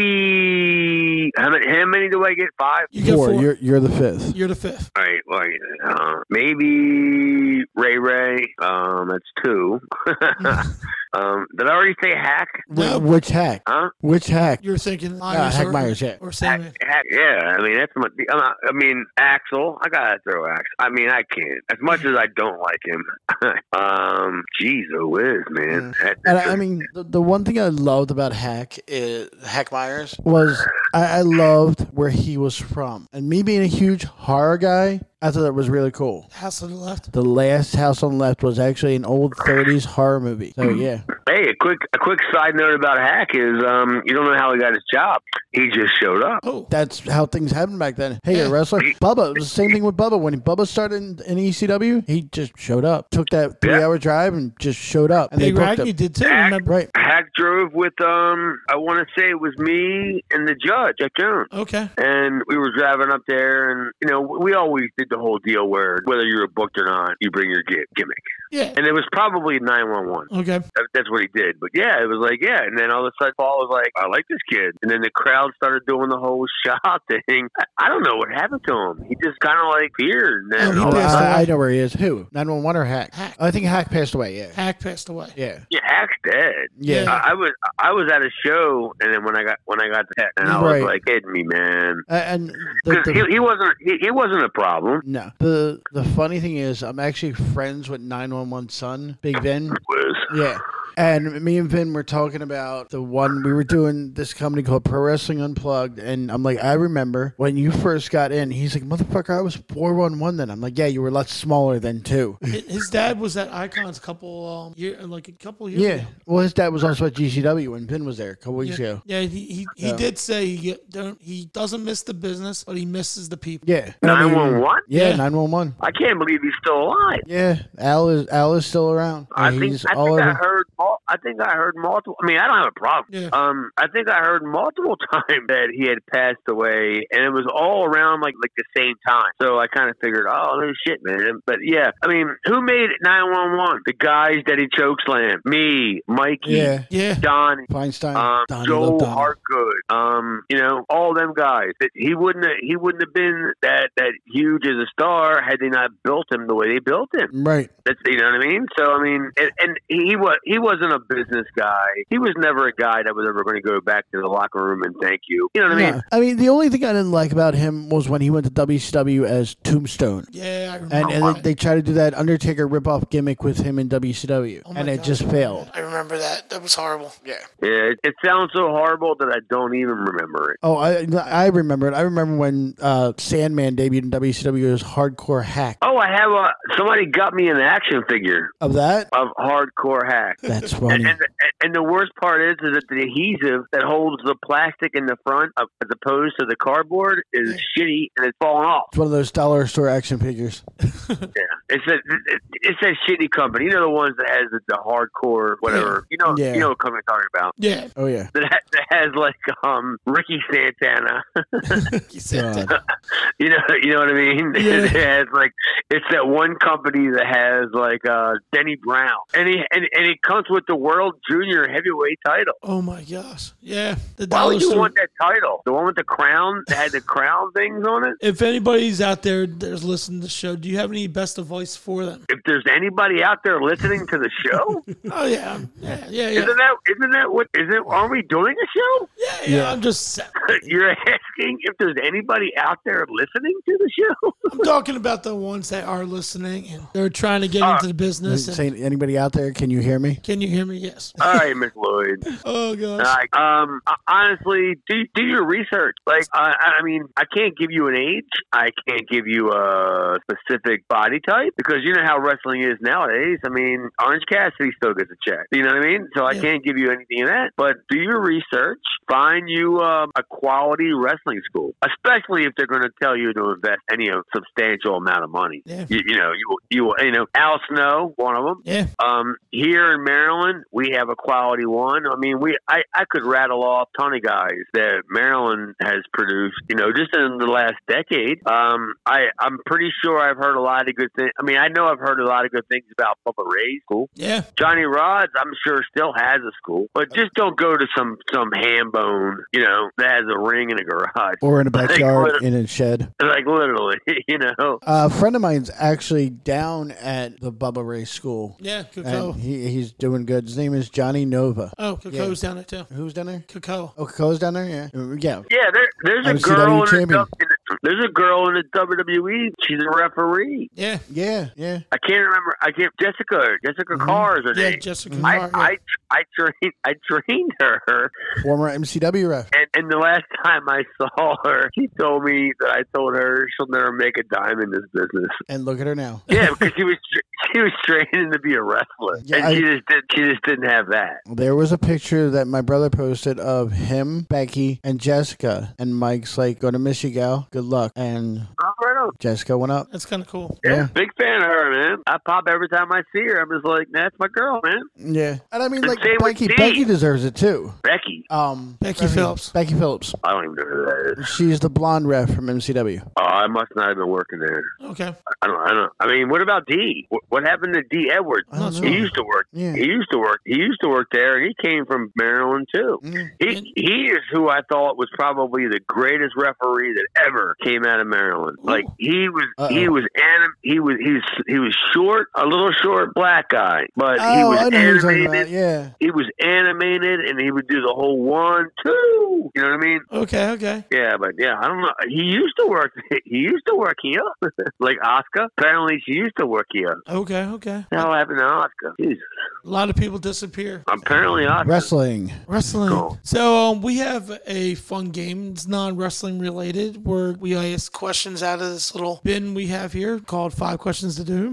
Maybe how many? How many do I get? Five. You get Four. four. You're you're the fifth. You're the fifth. All right. Well, uh, maybe Ray Ray. Um, that's two. um, did I already say Hack? No. Wh- Which hack? Huh? Which hack? You're thinking Ah, Myers Hack or, Myers, yeah. or Hack, Sandman. Hack, yeah, I mean that's my. I'm not- I mean Axel. I gotta throw Axel. I mean I can't. As much as I don't like him. um, jeez, oh whiz, man. That- And I, I mean, the, the one thing I loved about Hack is Hack Myers was I, I loved where he was from, and me being a huge horror guy, I thought that was really cool. House on the left. The last house on the left was actually an old thirties horror movie. So yeah, Hey, a quick a quick side note about Hack is um, you don't know how he got his job. He just showed up. Oh, that's how things happened back then. Hey, Yeah. a wrestler, Bubba. It was the same thing with Bubba. When Bubba started in, in E C W, he just showed up, took that three-hour drive, and just showed up. And Big they booked Ragney him. did too. Hack- Remember? Right. Hack drove with um, I want to say it was me and the judge at Jones. Okay. And we were driving up there, and you know, we always did the whole deal where whether you were booked or not, you bring your gi- gimmick. Yeah. And it was probably nine one one. Okay. That- That's what he did. But yeah, it was like, yeah. And then all of a sudden, Paul was like, I like this kid. And then the crowd started doing the whole shot thing. I, I don't know what happened to him. He just kind of like feared. And then Oh, he all of a passed sudden- away. I, I know where he is. Who? nine one one or Hack? Hack. I think Hack passed away. Yeah. Hack passed away. Yeah. yeah, Hack's dead. Yeah. Yeah. I, I was I was at a show, and then when I got when I got the text, and I was Right. like, kidding me, man. Uh, and the, Because the, he, he wasn't he, he wasn't a problem. no. The the funny thing is, I'm actually friends with nine one one's son, Big Vin. Was Yeah. And me and Vin were talking about the one we were doing this company called Pro Wrestling Unplugged, and I'm like, I remember when you first got in. He's like, motherfucker, I was four one one then. I'm like, yeah, you were a lot smaller then too. His his dad was at Icons a couple um year like a couple years Yeah. ago. Well, his dad was also at G C W when Vin was there a couple weeks Yeah, ago. yeah, he he, he Yeah. did say he don't he doesn't miss the business, but he misses the people. Yeah. And I nine mean, one one. Yeah, Yeah. nine one one. I can't believe he's still alive. Yeah, Al is Al is still around. I Uh, think he's I all think I over. heard mul- I think I heard multiple. I mean, I don't have a problem. Yeah. Um, I think I heard multiple times that he had passed away, and it was all around like like the same time. So I kind of figured, oh, no shit, man. But yeah, I mean, who made nine one one? The guys that he chokeslammed. Me, Mikey, Yeah, Yeah. Donnie. Feinstein, Um, Donnie, Joe love Donnie. Hartgood, um, you know, all them guys. That he wouldn't have, he wouldn't have been that that huge as a star had they not built him the way they built him. Right. That's, you know what I mean? So I mean, and, and he was he wasn't a business guy. He was never a guy that was ever going to go back to the locker room and thank you. You know what I mean? Yeah. I mean, the only thing I didn't like about him was when he went to W C W as Tombstone. Yeah, I remember. And, and that. they, they tried to do that Undertaker ripoff gimmick with him in W C W, Oh my and it God. just failed. I remember that. That was horrible. Yeah. Yeah, it, it sounds so horrible that I don't even remember it. Oh, I I remember it. I remember when uh, Sandman debuted in W C W as Hardcore Hack. Oh, I have a somebody got me an action figure Of that, of Hardcore Hack. that's And, funny. and, and the worst part is, is that the adhesive that holds the plastic in the front, of, as opposed to the cardboard, is shitty and it's falling off. It's one of those dollar store action figures. Yeah, it's a it's a shitty company. You know the ones that has the, the hardcore whatever. You know, Yeah. you know what company I'm talking about. Yeah. Oh yeah. That, ha- that has like um Ricky Santana. You said God. that. You know, you know what I mean. Yeah. It has like it's that one company that has like uh Denny Brown, and he and, and it comes with the World Junior Heavyweight title. Oh my gosh. Yeah. The Why dollar would you store. want that title? The one with the crown that had the crown things on it? If anybody's out there that's listening to the show, do you have any best advice for them? If there's anybody out there listening to the show, Oh yeah. Yeah. Yeah. Yeah. isn't that isn't that what is it? Aren't we doing a show? Yeah. Yeah. Yeah. I'm just. You're asking if there's anybody out there listening to the show? I'm talking about the ones that are listening and they're trying to get Uh, into the business. and- Saying anybody out there? Can you hear me? can you hear me? Yes. All right, Miss Lloyd. Oh gosh. Like, um, honestly, do do your research. Like, uh, I mean, I can't give you an age. I can't give you a specific body type because you know how wrestling is nowadays. I mean, Orange Cassidy still gets a check. You know what I mean? So I Yeah. can't give you anything of that. But do your research. Find you um, a quality wrestling school, especially if they're going to tell you to invest any uh, substantial amount of money. Yeah. You, you know, you you you know, Al Snow, one of them. Yeah. Um, here in Maryland, we have a quality one. I mean, we I, I could rattle off a ton of guys that Maryland has produced, you know, just in the last decade. Um, I, I'm pretty sure I've heard a lot of good things. I mean, I know I've heard a lot of good things about Bubba Ray's school. Yeah. Johnny Rods, I'm sure, still has a school. But just don't go to some, some ham bone, you know, that has a ring in a garage. Or in a Like, backyard literally- in a shed. Like, literally, you know. Uh, a friend of mine's actually down at the Bubba Ray School. Yeah. Coco. And he, he's doing good. His name is Johnny Nova. Oh, Coco's down there too. Who's down there? Coco. Oh, Coco's down there? Yeah. Yeah. Yeah, there, there's a M C W girl in the, champion. in the there's a girl in the W W E. She's a referee. Yeah. Yeah. Yeah. I can't remember. I can't. Jessica. Jessica Mm-hmm. Carr is her Yeah. name. Jessica. I, Carr, I yeah. I trained I trained her, Former M C W ref. and, and the last time I saw her, she told me that I told her she'll never make a dime in this business. And look at her now. Yeah, because she was she was training to be a wrestler, Yeah, and I- she just did, she just didn't have that. There was a picture that my brother posted of him, Becky, and Jessica. And Mike's like, go to Michigan. Good luck. And Oh, right on. Jessica went up. That's kind of cool. Yeah, Yeah. big fan of her, man. I pop every time I see her. I'm just like, that's my girl, man. Yeah. And I mean, And like, same with Becky, Dee. Becky deserves it too. Becky. Um, Becky Phillips. Becky Phillips. I don't even know who that is. She's the blonde ref from M C W. Oh, I must not have been working there. Okay. I don't. I don't. I mean, what about D? What, what happened to D Edwards? I don't He know. He used to work. Yeah. He used to work. He used to work there, and he came from Maryland too. Mm. He he is who I thought was probably the greatest referee that ever came out of Maryland. Like he was. Uh-oh. He was anim. He was. He was. He was short, a little short black guy, but he Oh, was I know who you're talking about. animated. Yeah. He was animated, and he would do the whole one, two. You know what I mean? Okay. Okay. Yeah, but yeah, I don't know. He used to work. He used to work here, like Oscar. Apparently, she used to work here. Okay. Okay. What the hell happened to Oscar? Jeez. A lot of people disappear. Apparently, Oscar. Wrestling. Wrestling. Cool. So um, we have a fun game. It's non-wrestling related where we ask questions out of this little bin we have here called Five Questions to Do.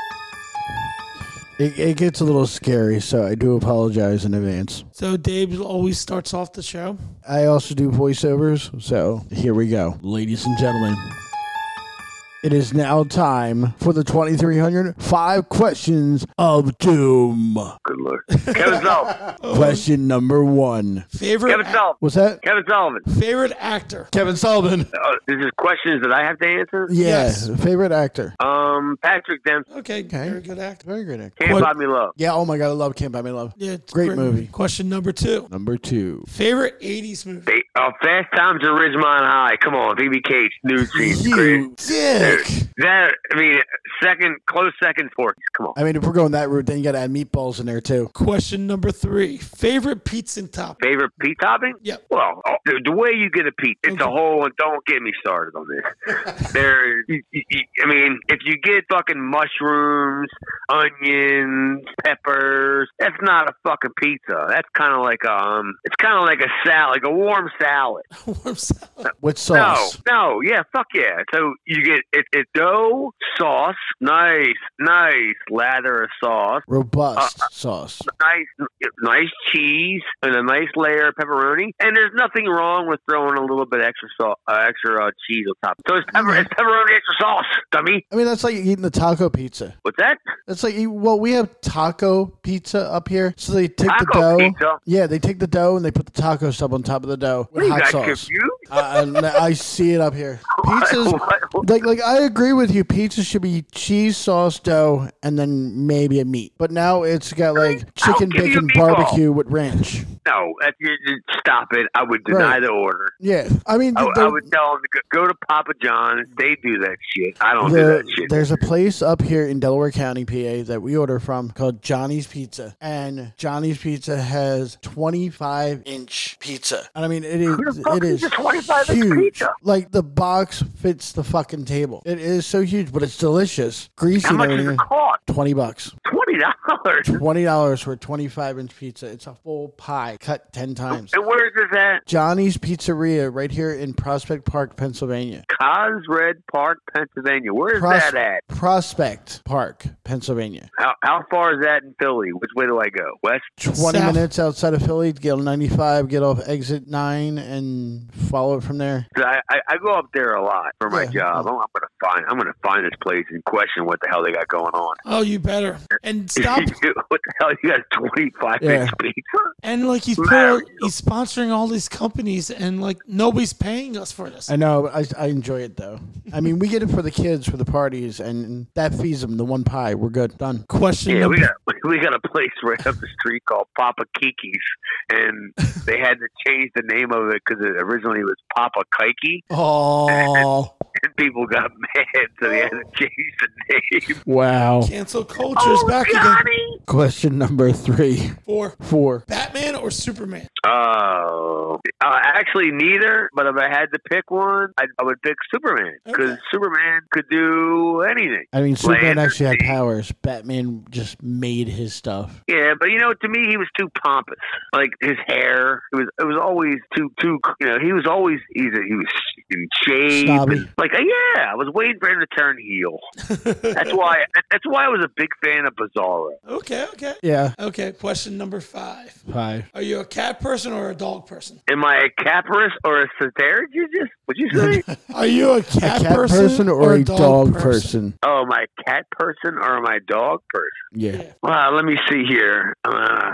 It, it gets a little scary, so I do apologize in advance. So Dave always starts off the show. I also do voiceovers, so here we go. Ladies and gentlemen, it is now time for the twenty-three hundred Five Questions of Doom. Good lord. Kevin Sullivan. Question number one. Favorite Kevin ac- Sullivan. What's that? Kevin Sullivan. favorite actor. Kevin Sullivan. Uh, this is questions that I have to answer. Yeah, Yes. favorite actor. Um, Patrick Dempsey. Okay, Okay. very good actor. Very good actor. Can't What- Buy Me Love. Yeah, oh my god, I love Can't Buy Me Love. Yeah, it's Great movie. Question number two. Number two. Favorite eighties movie. They, uh, Fast Times at Ridgemont High. Come on, B B Cage, nude scenes. Great. You dick. That I mean, second, close second, Porky's. Come on. I mean, if we're going that route, then you gotta add meatballs in there too. Question number three. Favorite pizza top. Favorite pizza topping? Yep. Well, oh, the, the way you get a pizza, it's Okay. a whole. And don't get me started on this. there, you, you, you- I mean, if you get fucking mushrooms, onions, peppers, That's not a fucking pizza. That's kind of like um, it's kind of like a salad, like a warm salad. Warm salad. With sauce. No, no, yeah, fuck yeah. So you get it, it dough, sauce, nice, nice lather of sauce, Robust Uh, sauce. nice, nice cheese, and a nice layer of pepperoni. And there's nothing wrong with throwing a little bit extra sauce, uh, extra uh, cheese on top. So it's, pepper, it's pepperoni extra sauce, dummy. I mean, that's like eating the taco pizza. What's that? That's like, eat- well, we have taco pizza up here. So they take the Taco dough. pizza? Yeah, they take the dough and they put the taco stuff on top of the dough What with are you hot guys sauce. confused? Uh, and I see it up here. Pizzas, What? What? like, like I agree with you. Pizza should be cheese, sauce, dough, and then maybe a meat. But now it's got like chicken, give you bacon, a meatball. barbecue with ranch. No, that, you, you, stop it. I would deny Right. the order. Yeah, I mean, I, the, I would tell them to go, go to Papa John's. They do that shit. I don't do the, that shit. there's a place up here in Delaware County, P A, that we order from called Johnny's Pizza, and Johnny's Pizza has twenty-five inch pizza. And I mean, it is Who the fuck it is eats a twenty-five inch huge. pizza? Like the box fits the fucking table. It is so huge, but it's delicious, greasy. How and much does everything. it cost? Twenty bucks. Twenty dollars. Twenty dollars for a twenty-five inch pizza. It's a full pie cut ten times. And where is this at? Johnny's Pizzeria, right here in Prospect Park, Pennsylvania. Cosred Park, Pennsylvania. Where is Pros- that at? Prospect Park, Pennsylvania. How, how far is that in Philly? Which way do I go? West? Twenty South. minutes outside of Philly. Get on ninety-five. Get off exit nine, and follow it from there. 'Cause I, I, I go up there a lot for my Yeah. job. I'm, I'm gonna find I'm gonna find this place and question what the hell they got going on. Oh, you better. And stop. What the hell? You got twenty-five Yeah. inch pizza? And like he's put Mario. out, he's sponsoring all these companies, and like nobody's paying us for this. I know. but I, I enjoy it though. I mean, we get it for the kids for the parties, and that feeds them the one pie. We're good. Done. Question Yeah, number. we got we got a place right up the street called Papa Kiki's, and they had to change the name of it because it originally was Papa Kiki, Oh and people got mad, so they had to change the name. wow! Cancel culture is back again. Johnny! Question number three, For four. Batman or Superman? Oh, uh, actually neither. But if I had to pick one, I, I would pick Superman because Okay. Superman could do anything. I mean, Superman Land actually had the sea. powers. Batman just made his stuff. Yeah, but you know, to me, he was too pompous. Like his hair, it was it was always too too. You know, he was always he's a, he was in shape. Snobby. And, like yeah, I was waiting for him to turn heel. That's why. That's why I was a big fan of Bizarro. Okay, okay. Yeah, Okay, question number five. five. Are you a cat person or a dog person? Am I a capricious or a satirist? What'd you say? Are you a cat, A cat person, or, a dog, person? Oh, am I a cat person or am I a dog person? Yeah. Yeah. Well, let me see here. Uh,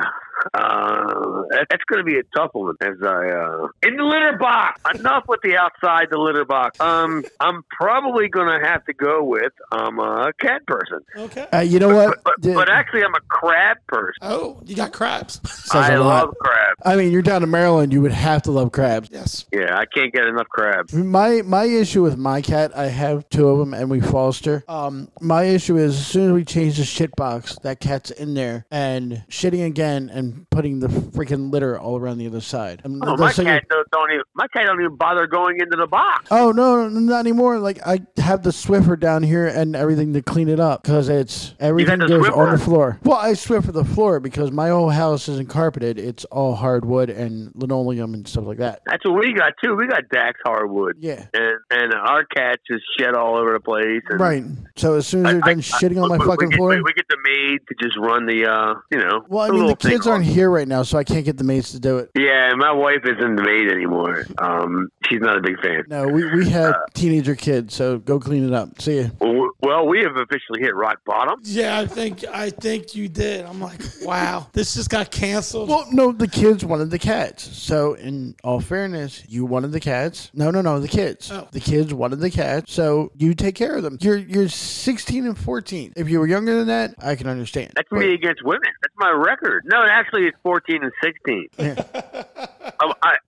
uh, that, that's going to be a tough one. As I uh, in the litter box. Enough with the outside the litter box. Um, I'm probably going to have to go with um a cat person. Okay. Uh, you know what? But, but, The- but actually, I'm a crab person. Oh, you got crabs. says I a lot. love crabs. I mean, you're down in Maryland. You would have to love crabs. Yes. Yeah, I can't get enough crabs. My my issue with my cat, I have two of them, and we foster. Um, my issue is as soon as we change the shit box, that cat's in there and shitting again and putting the freaking litter all around the other side. I'm- Oh, my that's like- cat don't, don't even. My cat don't even bother going into the box. Oh no, no, not anymore. Like I have the Swiffer down here and everything to clean it up because it's everything the goes Swiffer? on the floor. Well, I Swiffer the floor because my whole house isn't carpeted; it's all hardwood and linoleum and stuff like that. That's what we got too. We got Dax hardwood. Yeah, And and our cats just shed all over the place. And right. So as soon as they're I- done I- shitting on my we- fucking we get, floor. We, we get the maid to just run the, uh, you know. Well, I the mean, the little thing kids on- aren't here right now, so I can't get the maids to do it. Yeah, my wife isn't the maid anymore. Um, she's not a big fan. No, we, we had teenager kids, so go clean it up. See ya. Well, well, we have officially hit rock bottom. Yeah, I think I think you did. I'm like, wow, this just got canceled. Well, no, the kids wanted the cats. So, in all fairness, you wanted the cats. No, no, no, the kids. Oh. The kids wanted the cats, so you take care of them. You're you're sixteen and fourteen. If you were younger than that, I can understand. That's But- me against women. That's my record. No, actually, it's fourteen and sixteen. Yeah. I, I,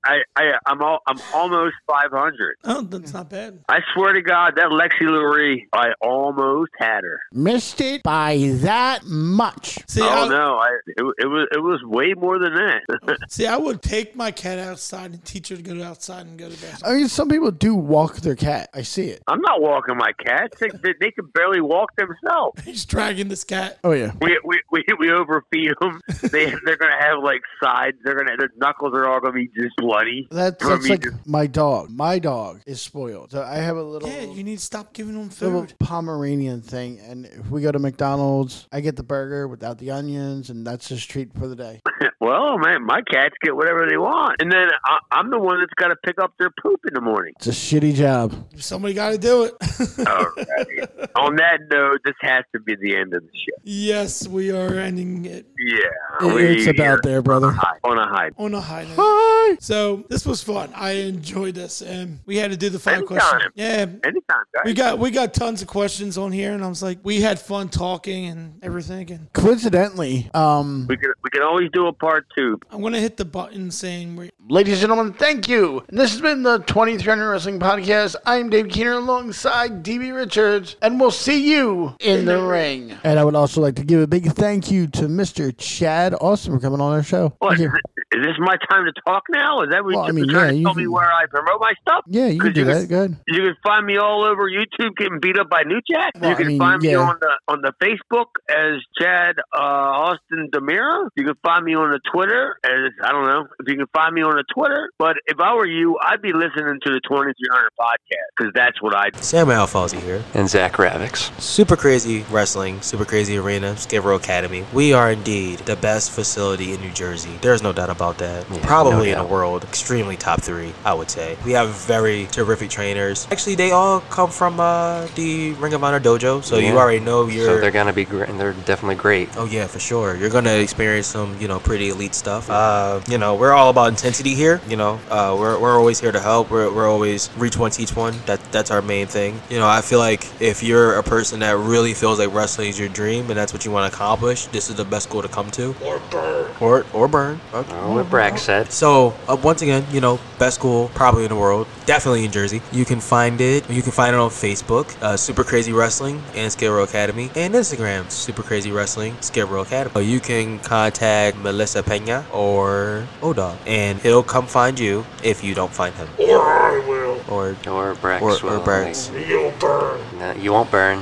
I, I, I'm all, I'm almost five hundred. Oh, that's not bad. I swear to God, that Lexi Lurie, I almost had her. Missed it by that much. See, oh I, no, I it, it was it was way more than that. see, I would take my cat outside and teach her to go outside and go to bed. I mean, some people do walk their cat. I see it. I'm not walking my cats. They, they, they can barely walk themselves. He's dragging this cat. Oh yeah. We we we, we overfeed them. They they're gonna have like sides. They're gonna their knuckles are all gonna be just bloody. That's, from that's me like just- my dog. My dog is spoiled. So I have a little, Yeah, you need to stop giving him little food. Pomeranian thing, and if we go to McDonald's, I get the burger without the onions, and that's his treat for the day. Well, man, my cats get whatever they want, and then I, I'm the one that's got to pick up their poop in the morning. It's a shitty job. Somebody got to do it. All right. On that note, this has to be the end of the show. Yes, we are ending it Yeah, It- we it's about there, brother. high, on a high. on a high note. Bye. So this was fun. I enjoyed this, and we had to do the five Anytime. questions. Yeah, Anytime, guys. we got we got tons of questions on here, and I was like, we had fun talking and everything. And Coincidentally, um, we can we can always do a part two. I'm gonna hit the button saying we're ladies and gentlemen, thank you. And this has been the twenty-three hundred Wrestling Podcast. I'm Dave Keener alongside D B Richards, and we'll see you in the ring. And I would also like to give a big thank you to Mister Chad Austin for coming on our show. What, Thank is, you. it, is this my time to talk now? Is that what Well, I you're mean, trying yeah, to you tell me can- where I promote my stuff? Yeah, you can 'Cause do you that. can- Go ahead. You can find me all over YouTube getting beat up by New Jack. Well, you can I mean, find me yeah. on the on the Facebook as Chad uh, Austin Demira. You can find me on the Twitter as I don't know if you can find me on the Twitter. But if I were you, I'd be listening to the twenty-three hundred podcast because that's what I do. Sam Alfonsi here. And Zach Ravix. Super Crazy Wrestling, Super Crazy Arena, Skid Row Academy. We are indeed the best facility in New Jersey. There's no doubt about that. Yeah, Probably no in doubt. the world. Extremely top three, I would say. We have very terrific trainers. Actually, they all come from uh, the Ring of Honor dojo, so Yeah. you already know you're... So they're gonna be great, and they're definitely great. Oh yeah, for sure. You're gonna experience some, you know, pretty elite stuff. Uh, you know, we're all about intensity here. You know, uh, we're we're always here to help. We're we're always reach one, teach one. That that's our main thing. You know, I feel like if you're a person that really feels like wrestling is your dream and that's what you want to accomplish, this is the best school to come to. Or burn. Or or burn. Okay. Oh, what Brack said. So uh, once again, you know, best school probably in the world, definitely in Jersey. You can find it. You can find it on Facebook, uh, Super Crazy Wrestling and Skid Row Academy, and Instagram, Super Crazy Wrestling, Skid Row Academy. Uh, you can contact Melissa Pena or O-Dog, and he'll come find you if you don't find him. Or I will. Or Or Brax or, will. or Brax. No, you won't burn.